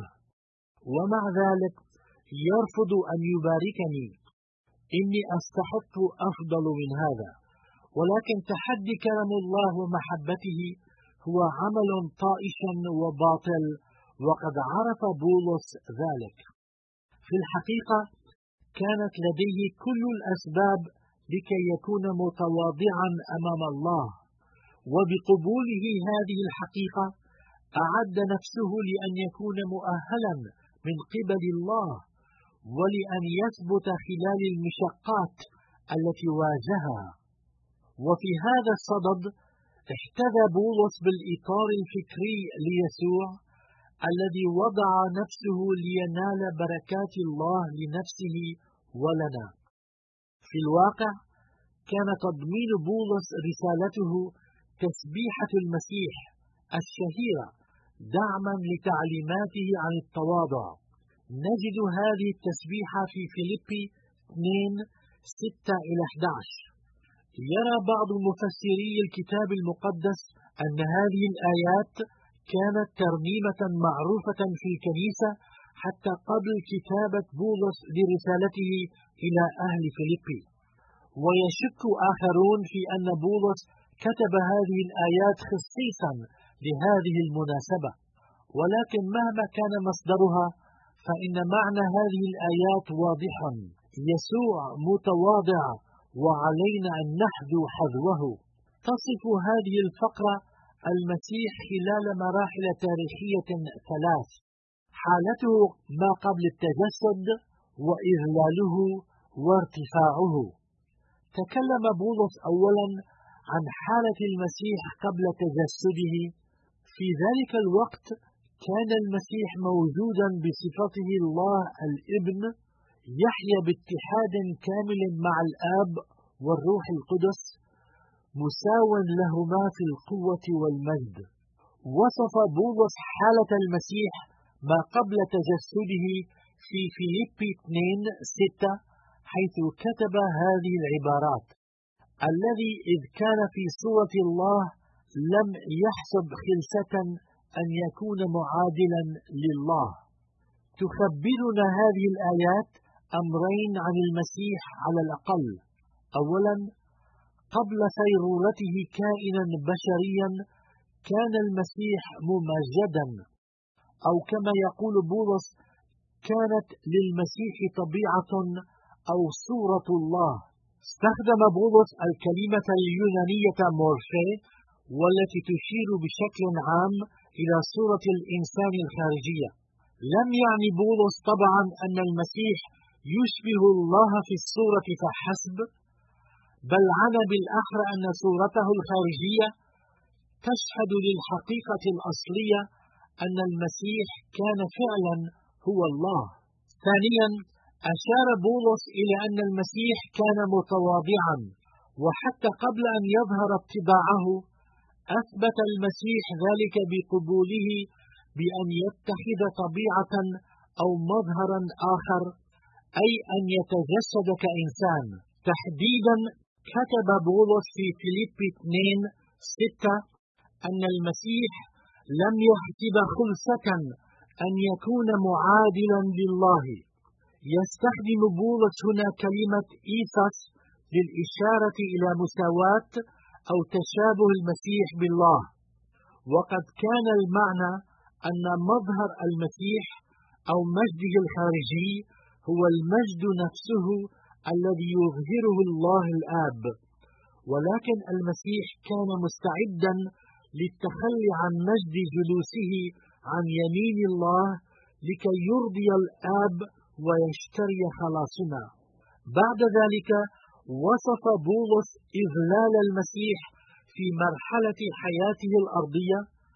ومع ذلك يرفض أن يباركني. إني أستحق أفضل من هذا. ولكن تحدي كرم الله ومحبته هو عمل طائش وباطل، وقد عرف بولس ذلك. في الحقيقة كانت لديه كل الأسباب لكي يكون متواضعا أمام الله، وبقبوله هذه الحقيقة أعد نفسه لأن يكون مؤهلا من قبل الله، ولأن يثبت خلال المشقات التي واجهها. وفي هذا الصدد احتذى بولس بالإطار الفكري ليسوع الذي وضع نفسه لينال بركات الله لنفسه ولنا. في الواقع كان تضمين بولس رسالته تسبيحة المسيح الشهيرة دعما لتعليماته عن التواضع. نجد هذه التسبيحة في فيليبي اثنين ستة إلى أحد عشر. يرى بعض مفسري الكتاب المقدس أن هذه الآيات كانت ترنيمة معروفة في الكنيسة حتى قبل كتابة بولس لرسالته إلى أهل فيليبي، ويشك آخرون في أن بولس كتب هذه الآيات خصيصا لهذه المناسبة. ولكن مهما كان مصدرها فإن معنى هذه الآيات واضح: يسوع متواضع وعلينا أن نحذو حذوه. تصف هذه الفقرة المسيح خلال مراحل تاريخية ثلاث: حالته ما قبل التجسد، وإذلاله، وارتفاعه. تكلم بولس أولا عن حالة المسيح قبل تجسده. في ذلك الوقت كان المسيح موجودا بصفته الله الابن، يحيا باتحاد كامل مع الآب والروح القدس، مساو لهما في القوة والمجد. وصف بولس حالة المسيح ما قبل تجسده في فيليبي اثنين ستة، حيث كتب هذه العبارات: الذي إذ كان في صورة الله لم يحسب خلسة أن يكون معادلا لله. تخبرنا هذه الآيات أمرين عن المسيح على الأقل. أولا، قبل صيرورته كائنا بشريا كان المسيح ممجدا، أو كما يقول بولس: كانت للمسيح طبيعة أو صورة الله. استخدم بولس الكلمة اليونانية مورفي، والتي تشير بشكل عام إلى صورة الإنسان الخارجية. لم يعني بولس طبعا أن المسيح يشبه الله في الصورة فحسب، بل عنى بالأخر أن صورته الخارجية تشهد للحقيقة الأصلية أن المسيح كان فعلا هو الله. ثانيا، أشار بولس إلى أن المسيح كان متواضعا، وحتى قبل أن يظهر اتباعه أثبت المسيح ذلك بقبوله بأن يتخذ طبيعة أو مظهرا آخر أي أن يتجسد كإنسان. تحديدا كتب بولس في فيليبي اثنين ستة أن المسيح لم يحسب خلسة أن يكون معادلا لله. يستخدم بولس هنا كلمة إيثوس للإشارة إلى مساواة أو تشابه المسيح بالله، وقد كان المعنى أن مظهر المسيح أو مجده الخارجي هو المجد نفسه الذي يظهره الله الآب، ولكن المسيح كان مستعدا للتخلي عن مجد جلوسه عن يمين الله لكي يرضي الآب ويشتري خلاصنا. بعد ذلك وصف بولس إذلال المسيح في مرحلة حياته الأرضية،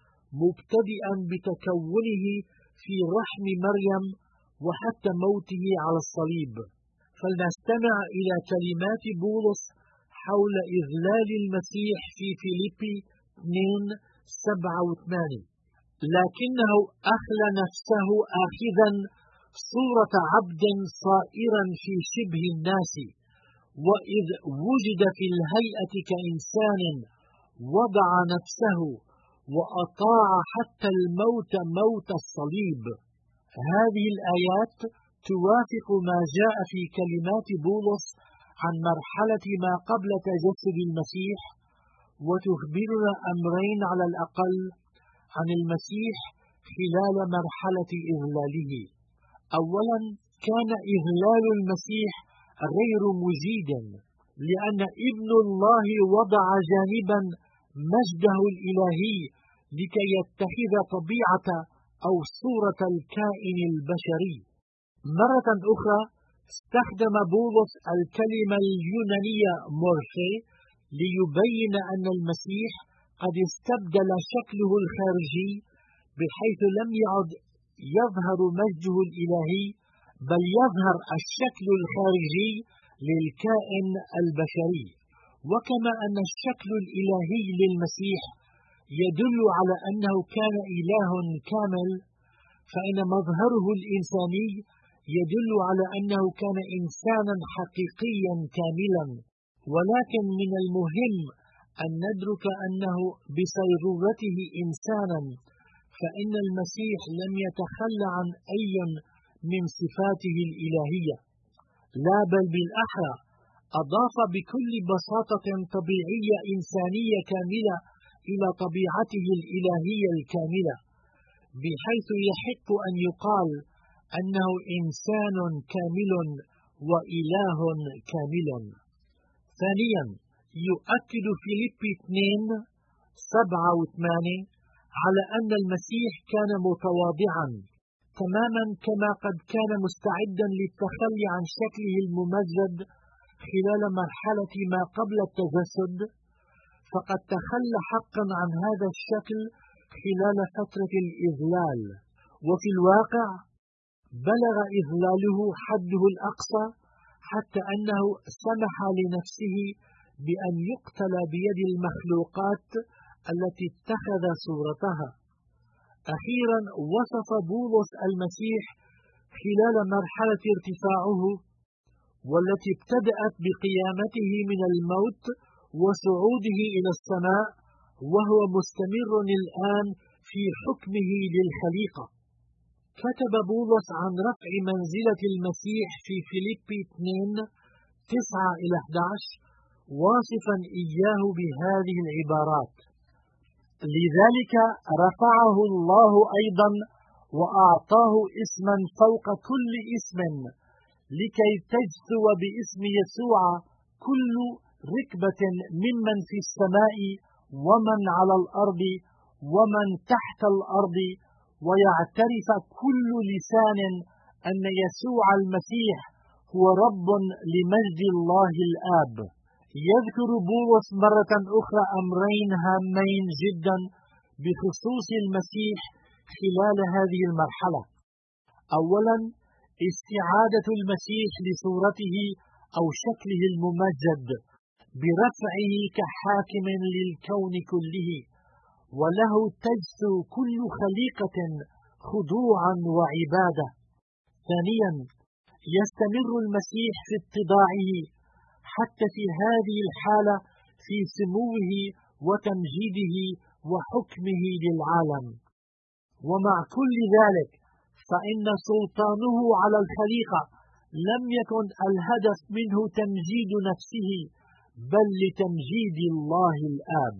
مبتدئا بتكونه في رحم مريم وحتى موته على الصليب. فلنستمع إلى كلمات بولس حول إذلال المسيح في فيليبي اثنين سبعة وثمانية: لكنه أخلى نفسه آخذا صورة عبد صائرا في شبه الناس، وإذ وجد في الهيئة كإنسان وضع نفسه وأطاع حتى الموت موت الصليب. هذه الآيات توافق ما جاء في كلمات بولس عن مرحلة ما قبل تجسد المسيح، وتخبرنا أمرين على الأقل عن المسيح خلال مرحلة إذلاله. أولا، كان إذلال المسيح غير مجيد، لأن ابن الله وضع جانبا مجده الإلهي لكي يتخذ طبيعة أو صورة الكائن البشري. مرة أخرى استخدم بولس الكلمة اليونانية مورفي ليبين أن المسيح قد استبدل شكله الخارجي، بحيث لم يعد يظهر مجده الإلهي، بل يظهر الشكل الخارجي للكائن البشري. وكما أن الشكل الإلهي للمسيح يدل على أنه كان إله كامل، فإن مظهره الإنساني يدل على أنه كان إنسانا حقيقيا كاملا. ولكن من المهم أن ندرك أنه بصيرورته إنسانا، فإن المسيح لم يتخلى عن أي من صفاته الإلهية، لا بل بالأحرى أضاف بكل بساطة طبيعية إنسانية كاملة إلى طبيعته الإلهية الكاملة، بحيث يحق أن يقال أنه إنسان كامل وإله كامل. ثانيا، يؤكد فيليبي اثنين سبعة وثمانية على أن المسيح كان متواضعا تماما كما قد كان مستعدا للتخلي عن شكله الممجد خلال مرحلة ما قبل التجسد، فقد تخلى حقا عن هذا الشكل خلال فترة الإذلال. وفي الواقع بلغ إذلاله حده الأقصى، حتى أنه سمح لنفسه بأن يقتل بيد المخلوقات التي اتخذ صورتها. أخيرا، وصف بولس المسيح خلال مرحلة ارتفاعه، والتي ابتدأت بقيامته من الموت وصعوده إلى السماء، وهو مستمر الآن في حكمه للخليقة. كتب بولس عن رفع منزلة المسيح في فيليبي اثنين تسعة إلى أحد عشر، واصفا إياه بهذه العبارات: لذلك رفعه الله أيضا وأعطاه اسما فوق كل اسم، لكي تجثو باسم يسوع كل ركبة ممن في السماء ومن على الأرض ومن تحت الأرض، ويعترف كل لسان أن يسوع المسيح هو رب لمجد الله الآب. يذكر بولس مرة أخرى أمرين هامين جدا بخصوص المسيح خلال هذه المرحلة. أولا، استعادة المسيح لصورته أو شكله الممجد برفعه كحاكم للكون كله، وله تجثو كل خليقة خضوعا وعبادة. ثانيا، يستمر المسيح في اتضاعه حتى في هذه الحالة في سموه وتمجيده وحكمه للعالم. ومع كل ذلك فإن سلطانه على الخليقة لم يكن الهدف منه تمجيد نفسه، بل لتمجيد الله الآب.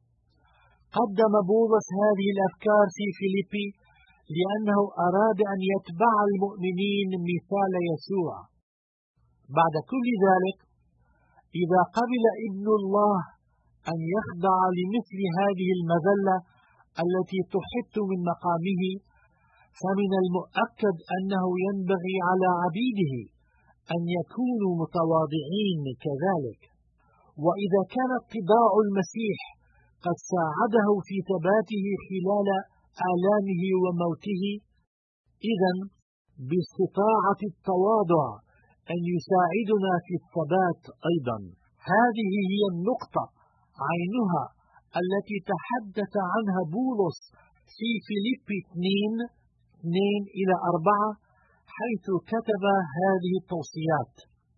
قدم بولس هذه الأفكار في فيليبي لأنه أراد أن يتبع المؤمنين مثال يسوع. بعد كل ذلك، إذا قبل ابن الله أن يخضع لمثل هذه المذلة التي تحط من مقامه، فمن المؤكد أنه ينبغي على عبيده أن يكونوا متواضعين كذلك. وإذا كان اتضاع المسيح قد ساعده في ثباته خلال آلامه وموته، إذن باستطاعة التواضع أن يساعدنا في الثبات أيضا. هذه هي النقطة عينها التي تحدث عنها بولس في فيليبي اثنين اثنين إلى أربعة، حيث كتب هذه التوصيات: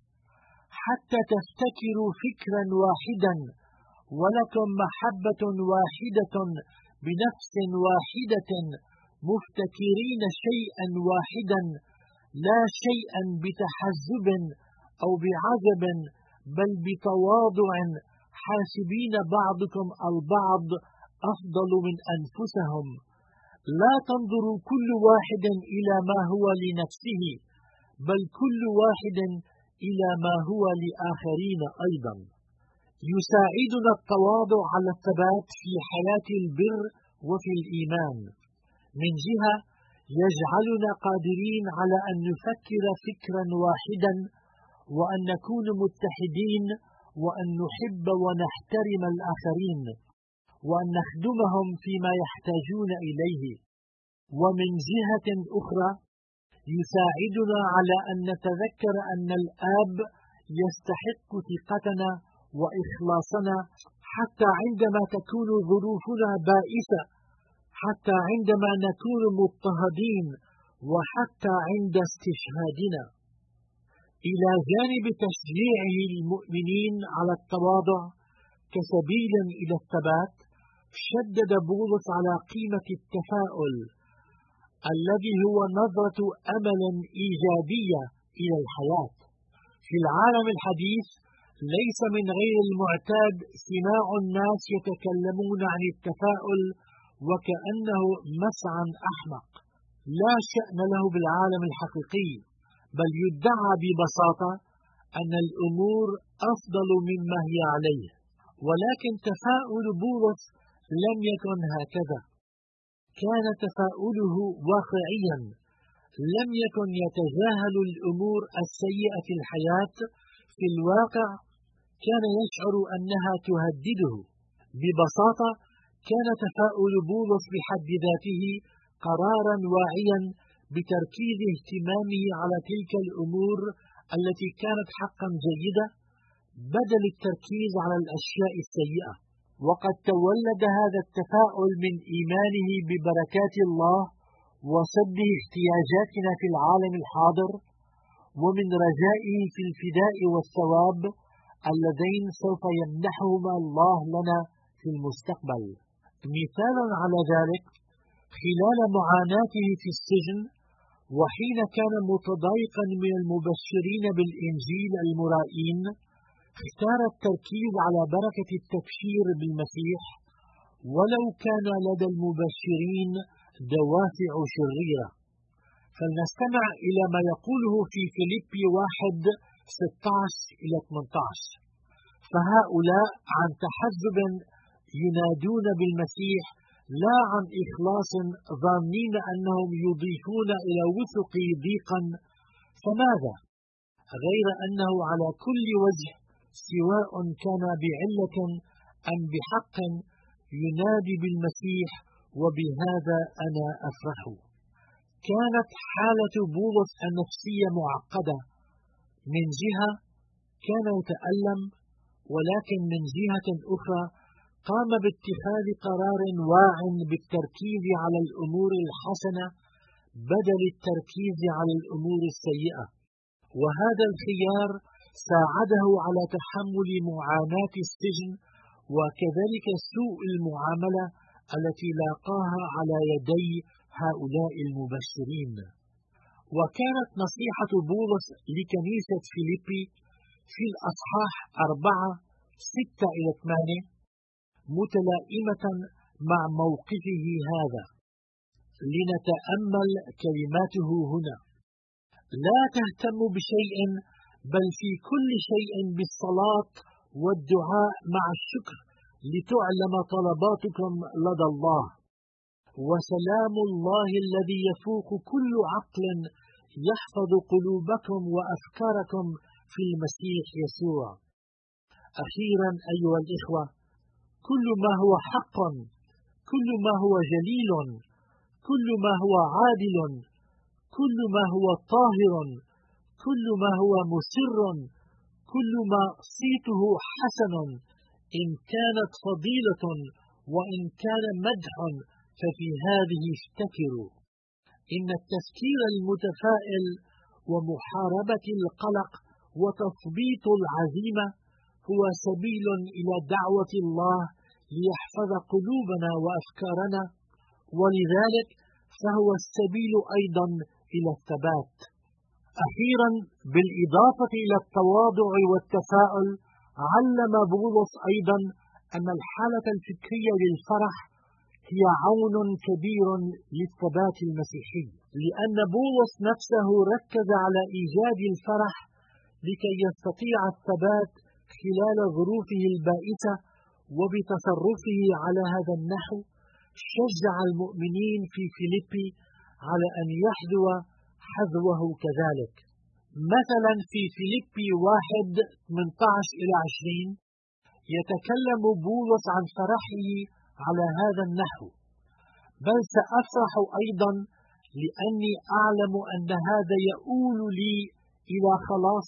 حتى تفتكروا فكرا واحدا ولكم محبة واحدة بنفس واحدة، مفتكرين شيئا واحدا، لا شيئا بتحزب أو بعجب، بل بتواضع، حاسبين بعضكم البعض أفضل من أنفسهم. لا تنظروا كل واحد إلى ما هو لنفسه، بل كل واحد إلى ما هو لآخرين أيضا. يساعدنا التواضع على الثبات في حياة البر وفي الإيمان. من جهة يجعلنا قادرين على أن نفكر فكرا واحدا، وأن نكون متحدين، وأن نحب ونحترم الآخرين، وأن نخدمهم فيما يحتاجون إليه. ومن جهة أخرى يساعدنا على أن نتذكر أن الآب يستحق ثقتنا وإخلاصنا، حتى عندما تكون ظروفنا بائسة، حتى عندما نكون مضطهدين، وحتى عند استشهادنا. إلى جانب تشجيعه المؤمنين على التواضع كسبيل إلى الثبات، شدد بولس على قيمة التفاؤل الذي هو نظرة أمل إيجابية إلى الحياة. في العالم الحديث ليس من غير المعتاد سماع الناس يتكلمون عن التفاؤل وكأنه مسعى أحمق لا شأن له بالعالم الحقيقي، بل يدعى ببساطة أن الأمور أفضل مما هي عليه. ولكن تفاؤل بولس لم يكن هكذا. كان تفاؤله واقعيا، لم يكن يتجاهل الأمور السيئة في الحياة. في الواقع كان يشعر أنها تهدده. ببساطة كان تفاؤل بولس بحد ذاته قرارا واعيا بتركيز اهتمامه على تلك الأمور التي كانت حقا جيدة، بدل التركيز على الأشياء السيئة. وقد تولد هذا التفاؤل من إيمانه ببركات الله وسده احتياجاتنا في العالم الحاضر، ومن رجائه في الفداء والثواب اللذين سوف يمنحهما الله لنا في المستقبل. مثالا على ذلك، خلال معاناته في السجن، وحين كان متضايقا من المبشرين بالإنجيل المرائين، اختار التركيز على بركة التبشير بالمسيح، ولو كان لدى المبشرين دوافع شريرة. فلنستمع إلى ما يقوله في فيليبي واحد ستة عشر إلى ثمانية عشر: فهؤلاء عن تحزب ينادون بالمسيح لا عن إخلاص، ظانين أنهم يضيفون إلى وثقي ضيقا، فماذا؟ غير أنه على كل وجه، سواء كان بعلة أم بحق، ينادي بالمسيح، وبهذا أنا أفرح. كانت حالة بولس النفسية معقدة. من جهة كان يتألم، ولكن من جهة أخرى قام باتخاذ قرار واع بالتركيز على الأمور الحسنة بدل التركيز على الأمور السيئة. وهذا الخيار ساعده على تحمل معاناة السجن وكذلك سوء المعاملة التي لاقاها على يدي هؤلاء المبشرين. وكانت نصيحة بولس لكنيسة فيليبي في الأصحاح أربعة ستة إلى ثمانية متلائمة مع موقفه هذا. لنتأمل كلماته هنا: لا تهتموا بشيء، بل في كل شيء بالصلاة والدعاء مع الشكر لتعلم طلباتكم لدى الله، وسلام الله الذي يفوق كل عقل يحفظ قلوبكم وأفكاركم في المسيح يسوع. أخيرا أيها الإخوة، كل ما هو حق، كل ما هو جليل، كل ما هو عادل، كل ما هو طاهر، كل ما هو مسر، كل ما صيته حسن، إن كانت فضيلة وإن كان مدح ففي هذه افتكروا. إن التفكير المتفائل ومحاربة القلق وتثبيط العزيمة هو سبيل إلى دعوة الله ليحفظ قلوبنا وأفكارنا، ولذلك فهو السبيل أيضا إلى الثبات. أخيرا، بالإضافة إلى التواضع والتفاؤل، علم بولس أيضا أن الحالة الفكرية للفرح هي عون كبير للثبات المسيحي، لأن بولس نفسه ركز على إيجاد الفرح لكي يستطيع الثبات خلال ظروفه البائسة. وبتصرفه على هذا النحو شجع المؤمنين في فيليبي على أن يحذو حذوه كذلك. مثلا في فيليبي واحد ثمانية عشر إلى عشرين يتكلم بولس عن فرحه على هذا النحو: بل سأفرح أيضا لأني أعلم أن هذا يؤول لي إلى خلاص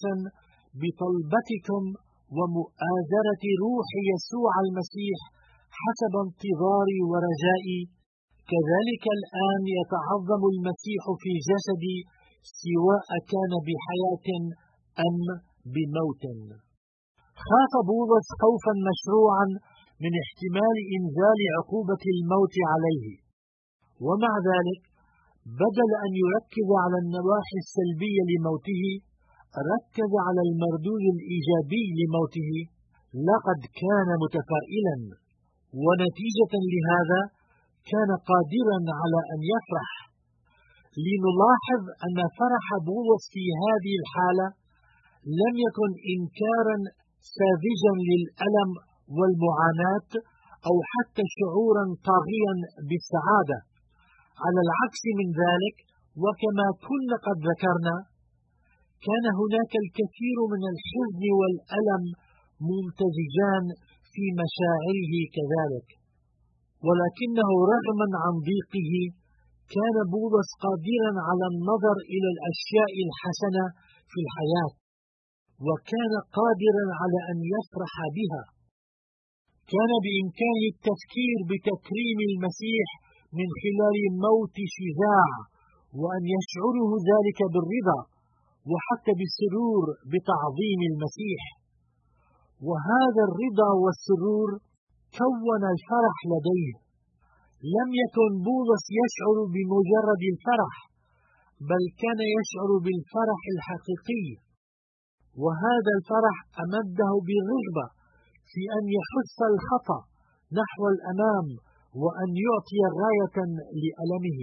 بطلبتكم ومؤازرة روح يسوع المسيح حسب انتظاري ورجائي. كذلك الآن يتعظم المسيح في جسدي، سواء كان بحياة أم بموت. خاف بولس خوفا مشروعا من احتمال إنزال عقوبة الموت عليه، ومع ذلك بدل أن يركز على النواحي السلبية لموته ركز على المردود الإيجابي لموته. لقد كان متفائلا، ونتيجة لهذا كان قادرا على أن يفرح. لنلاحظ أن فرح بولس في هذه الحالة لم يكن إنكارا ساذجا للألم والمعاناة أو حتى شعورا طاغيا بالسعادة. على العكس من ذلك، وكما كنا قد ذكرنا، كان هناك الكثير من الحزن والألم ممتزجان في مشاعره كذلك، ولكنه رغما عن ضيقه كان بولس قادرا على النظر إلى الأشياء الحسنة في الحياة، وكان قادرا على أن يفرح بها. كان بإمكانه التفكير بتكريم المسيح من خلال موت شجاع، وأن يشعره ذلك بالرضا وحتى بالسرور بتعظيم المسيح. وهذا الرضا والسرور كون الفرح لديه. لم يكن بولس يشعر بمجرد الفرح، بل كان يشعر بالفرح الحقيقي، وهذا الفرح أمده بالرغبة في أن يحث الخطأ نحو الأمام وأن يعطي غاية لألمه.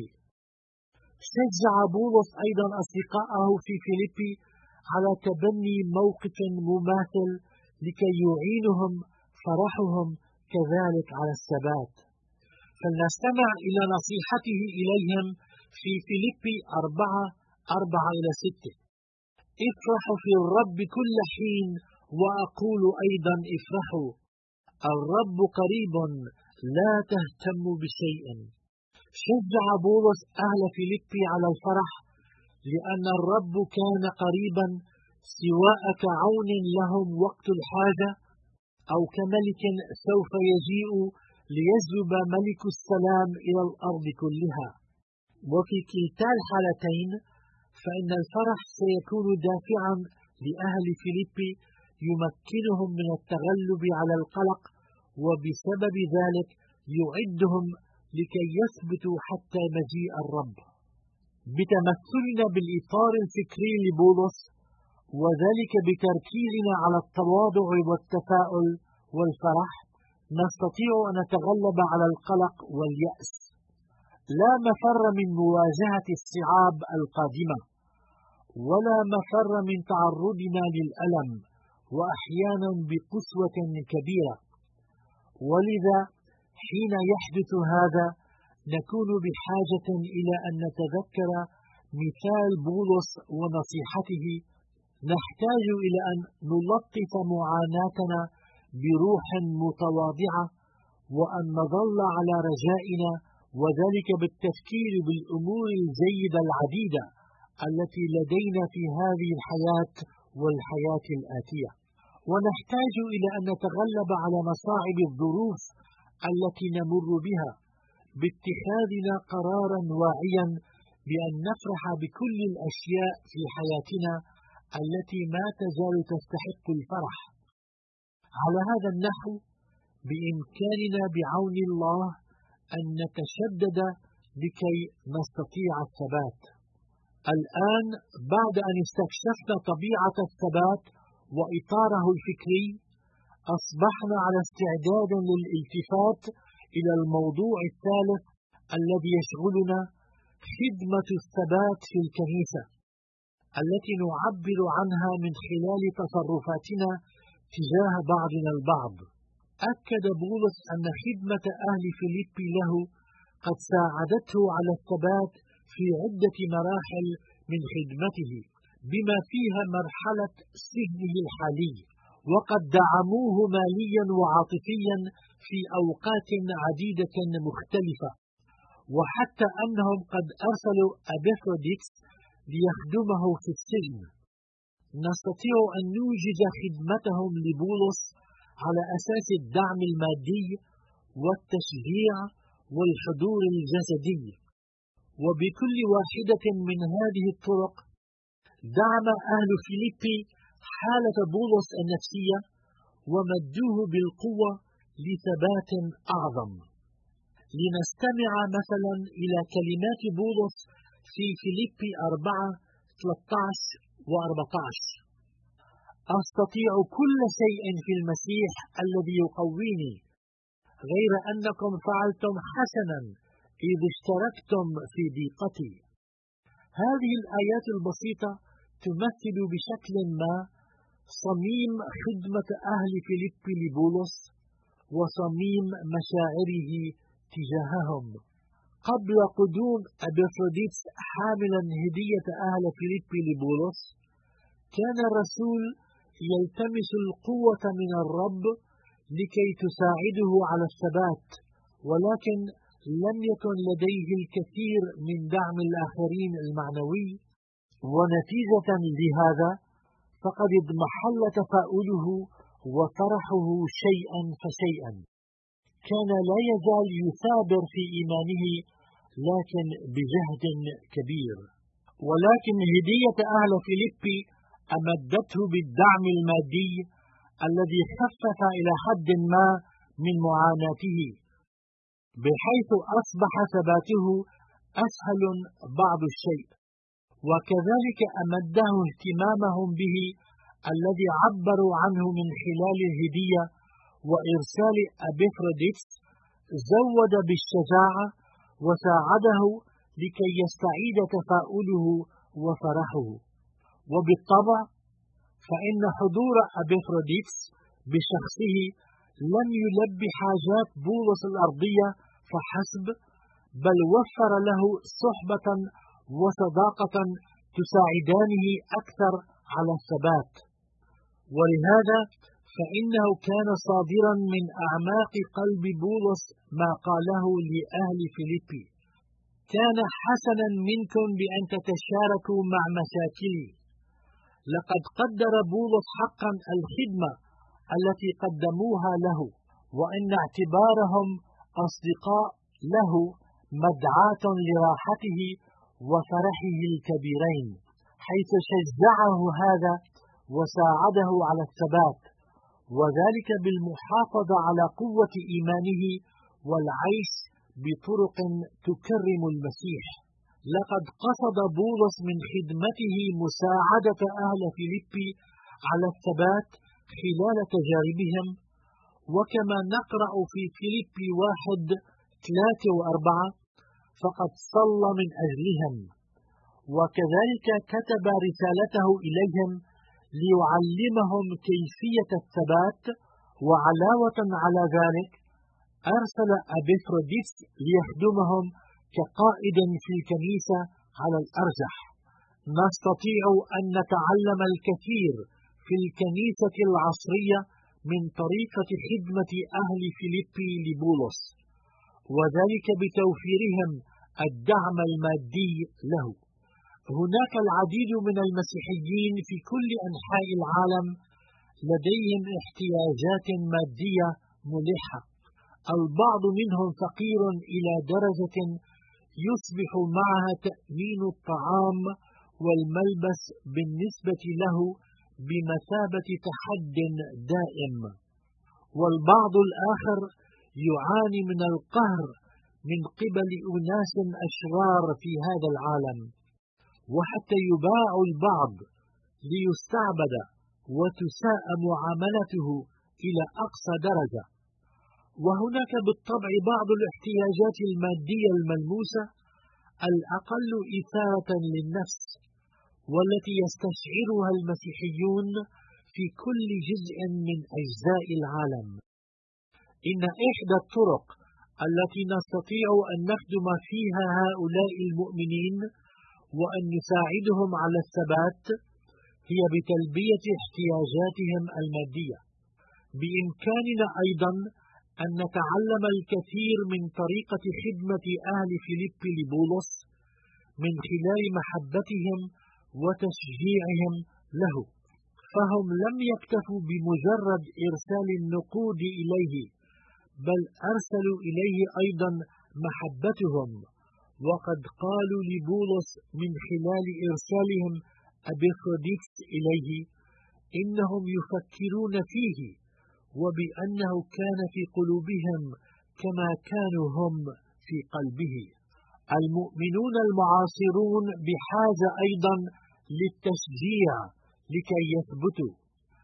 شجع بولس أيضا أصدقائه في فيليبي على تبني موقف مماثل لكي يعينهم فرحهم كذلك على الثبات. فلنستمع إلى نصيحته إليهم في فيليبي أربعة أربعة إلى ستة: افرحوا في الرب كل حين، وأقول أيضا افرحوا، الرب قريب، لا تهتموا بشيء. شجع بولس أهل فيليبي على الفرح لأن الرب كان قريبا، سواء كعون لهم وقت الحاجة أو كملك سوف يجيء ليجلب ملك السلام إلى الأرض كلها. وفي كلتا الحالتين فإن الفرح سيكون دافعا لأهل فيليبي يمكنهم من التغلب على القلق، وبسبب ذلك يعدهم لكي يثبتوا حتى مجيء الرب. بتمثلنا بالإطار الفكري لبولس، وذلك بتركيزنا على التواضع والتفاؤل والفرح، نستطيع أن نتغلب على القلق واليأس. لا مفر من مواجهة الصعاب القادمة، ولا مفر من تعرضنا للألم، وأحيانا بقسوة كبيرة. ولذا حين يحدث هذا نكون بحاجة إلى أن نتذكر مثال بولس ونصيحته. نحتاج إلى أن نلطف معاناتنا بروح متواضعة، وأن نظل على رجائنا، وذلك بالتفكير بالأمور الجيدة العديدة التي لدينا في هذه الحياة والحياة الآتية. ونحتاج إلى أن نتغلب على مصاعب الظروف التي نمر بها باتخاذنا قرارا واعيا بأن نفرح بكل الأشياء في حياتنا التي ما تزال تستحق الفرح. على هذا النحو بإمكاننا بعون الله أن نتشدد لكي نستطيع الثبات. الآن بعد أن استكشفنا طبيعة الثبات وإطاره الفكري، أصبحنا على استعداد للالتفات إلى الموضوع الثالث الذي يشغلنا: خدمة الثبات في الكنيسة، التي نعبر عنها من خلال تصرفاتنا تجاه بعضنا البعض. أكد بولس أن خدمة أهل فيليبي له قد ساعدته على الثبات في عدة مراحل من خدمته، بما فيها مرحلة سجنه الحالي، وقد دعموه ماليا وعاطفيا في أوقات عديدة مختلفة، وحتى أنهم قد أرسلوا أبيفروديتس ليخدمه في السجن. نستطيع أن نوجد خدمتهم لبولس على أساس الدعم المادي والتشجيع والحضور الجسدي، وبكل واحدة من هذه الطرق دعم أهل فيليبي حالة بولس النفسية ومدوه بالقوة لثبات أعظم. لنستمع مثلا إلى كلمات بولس في فيليبي أربعة ثلاثة عشر وأربعة عشر: أستطيع كل شيء في المسيح الذي يقويني، غير أنكم فعلتم حسنا إذ اشتركتم في ضيقتي. هذه الآيات البسيطة تمثل بشكل ما صميم خدمة أهل فيليبي لبولس وصميم مشاعره تجاههم. قبل قدوم أبيفروديتس حاملا هدية أهل فيليبي لبولس، كان الرسول يلتمس القوة من الرب لكي تساعده على الثبات، ولكن لم يكن لديه الكثير من دعم الآخرين المعنوي، ونتيجة لهذا فقد اضمحل تفاؤله وفرحه شيئا فشيئا. كان لا يزال يثابر في إيمانه، لكن بجهد كبير. ولكن هدية أهل فيليبي أمدته بالدعم المادي الذي خفف إلى حد ما من معاناته، بحيث أصبح ثباته أسهل بعض الشيء. وكذلك أمده اهتمامهم به الذي عبروا عنه من خلال الهدية وإرسال أبيفروديتس، زود بالشجاعة وساعده لكي يستعيد تفاؤله وفرحه. وبالطبع فإن حضور أبيفروديتس بشخصه لم يلبي حاجات بولس الأرضية فحسب، بل وفر له صحبة وصداقة تساعدانه أكثر على الثبات. ولهذا فإنه كان صادرا من أعماق قلب بولس ما قاله لأهل فيليبي: كان حسنا منكم بأن تتشاركوا مع مشاكلي. لقد قدر بولس حقا الخدمة التي قدموها له، وإن اعتبارهم أصدقاء له مدعاة لراحته وفرحه الكبيرين. حيث شجعه هذا وساعده على الثبات، وذلك بالمحافظة على قوة إيمانه والعيش بطرق تكرم المسيح. لقد قصد بولس من خدمته مساعدة أهل فيليبي على الثبات خلال تجاربهم، وكما نقرأ في فيليبي واحد ثلاثة وأربعة فقد صلى من أجلهم، وكذلك كتب رسالته إليهم ليعلمهم كيفية الثبات، وعلاوة على ذلك أرسل أبيفروديتس ليخدمهم كقائد في الكنيسة على الأرجح. نستطيع أن نتعلم الكثير في الكنيسة العصرية من طريقة خدمة أهل فيليبي لبولس، وذلك بتوفيرهم الدعم المادي له. هناك العديد من المسيحيين في كل أنحاء العالم لديهم احتياجات مادية ملحة. البعض منهم فقير إلى درجة يصبح معها تأمين الطعام والملبس بالنسبة له بمثابة تحد دائم، والبعض الآخر يعاني من القهر من قبل أناس أشرار في هذا العالم، وحتى يباع البعض ليستعبد وتساء معاملته إلى أقصى درجة. وهناك بالطبع بعض الاحتياجات المادية الملموسة الأقل إثارة للنفس، والتي يستشعرها المسيحيون في كل جزء من أجزاء العالم. إن إحدى الطرق التي نستطيع أن نخدم فيها هؤلاء المؤمنين وأن نساعدهم على الثبات هي بتلبية احتياجاتهم المادية. بإمكاننا أيضا أن نتعلم الكثير من طريقة خدمة أهل فيليبي لبولس من خلال محبتهم وتشجيعهم له، فهم لم يكتفوا بمجرد إرسال النقود إليه، بل أرسلوا إليه أيضا محبتهم، وقد قالوا لبولس من خلال إرسالهم أبيفروديتس إليه إنهم يفكرون فيه، وبأنه كان في قلوبهم كما كانوا هم في قلبه. المؤمنون المعاصرون بحاجة أيضا للتشجيع لكي يثبتوا.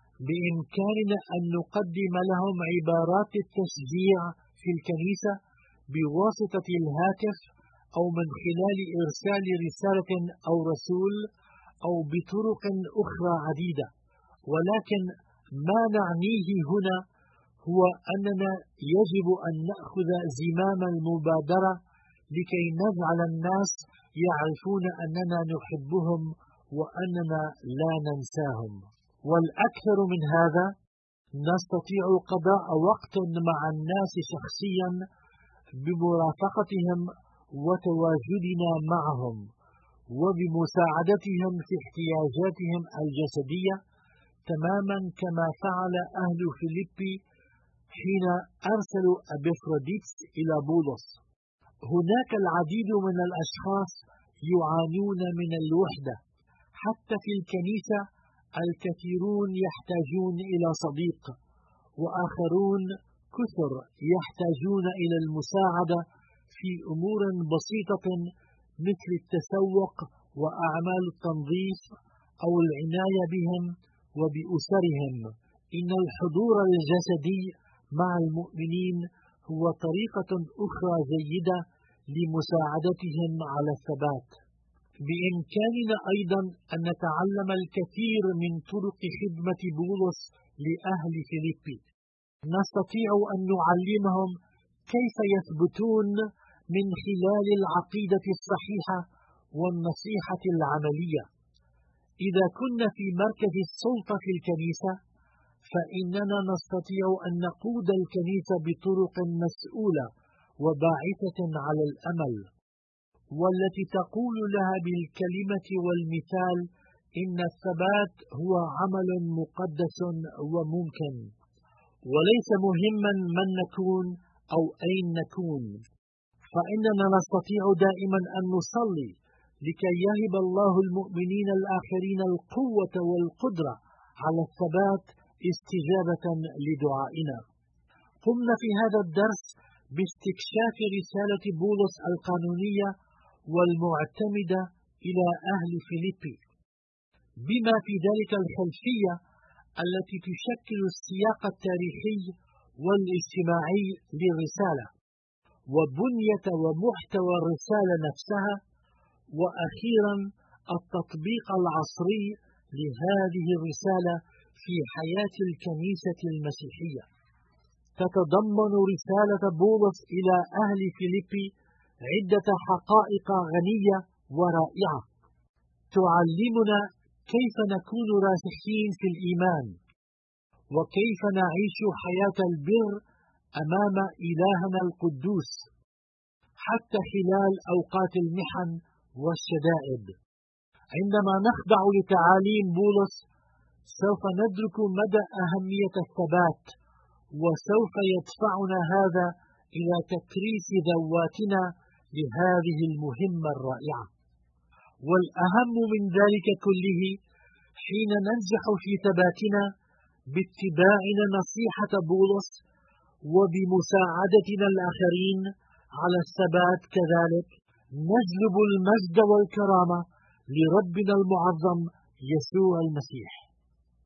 بإمكاننا أن نقدم لهم عبارات التشجيع في الكنيسة بواسطة الهاتف أو من خلال إرسال رسالة أو رسول أو بطرق أخرى عديدة، ولكن ما نعنيه هنا هو أننا يجب أن نأخذ زمام المبادرة لكي نجعل الناس يعرفون أننا نحبهم وأننا لا ننساهم. والأكثر من هذا، نستطيع قضاء وقت مع الناس شخصيا بمرافقتهم وتواجدنا معهم وبمساعدتهم في احتياجاتهم الجسدية، تماما كما فعل أهل فيليبي حين أرسلوا أبيفروديتس إلى بولس. هناك العديد من الأشخاص يعانون من الوحدة. حتى في الكنيسة الكثيرون يحتاجون إلى صديق، وآخرون كثر يحتاجون إلى المساعدة في أمور بسيطة مثل التسوق وأعمال التنظيف أو العناية بهم وبأسرهم. إن الحضور الجسدي مع المؤمنين هو طريقة أخرى جيدة لمساعدتهم على الثبات. بإمكاننا أيضا أن نتعلم الكثير من طرق خدمة بولس لأهل فيليبي. نستطيع أن نعلمهم كيف يثبتون من خلال العقيدة الصحيحة والنصيحة العملية. إذا كنا في مركز السلطة في الكنيسة، فإننا نستطيع أن نقود الكنيسة بطرق مسؤولة وباعثة على الأمل، والتي تقول لها بالكلمة والمثال إن الثبات هو عمل مقدس وممكن، وليس مهما من نكون أو أين نكون. فإننا نستطيع دائما أن نصلي لكي يهب الله المؤمنين الآخرين القوة والقدرة على الثبات استجابة لدعائنا. قمنا في هذا الدرس باستكشاف رسالة بولس القانونية والمعتمدة إلى أهل فيليبي، بما في ذلك الخلفية التي تشكل السياق التاريخي والاجتماعي للرسالة، وبنية ومحتوى الرسالة نفسها، وأخيرا التطبيق العصري لهذه الرسالة في حياة الكنيسة المسيحية. تتضمن رسالة بولس إلى أهل فيليبي عدة حقائق غنية ورائعة تعلمنا كيف نكون راسخين في الإيمان، وكيف نعيش حياة البر أمام إلهنا القدوس حتى خلال أوقات المحن والشدائد. عندما نخضع لتعاليم بولس سوف ندرك مدى أهمية الثبات، وسوف يدفعنا هذا إلى تكريس ذواتنا لهذه المهمة الرائعة. والأهم من ذلك كله، حين ننجح في ثباتنا باتباعنا نصيحة بولس وبمساعدتنا الآخرين على الثبات كذلك، نجلب المجد والكرامة لربنا المعظم يسوع المسيح.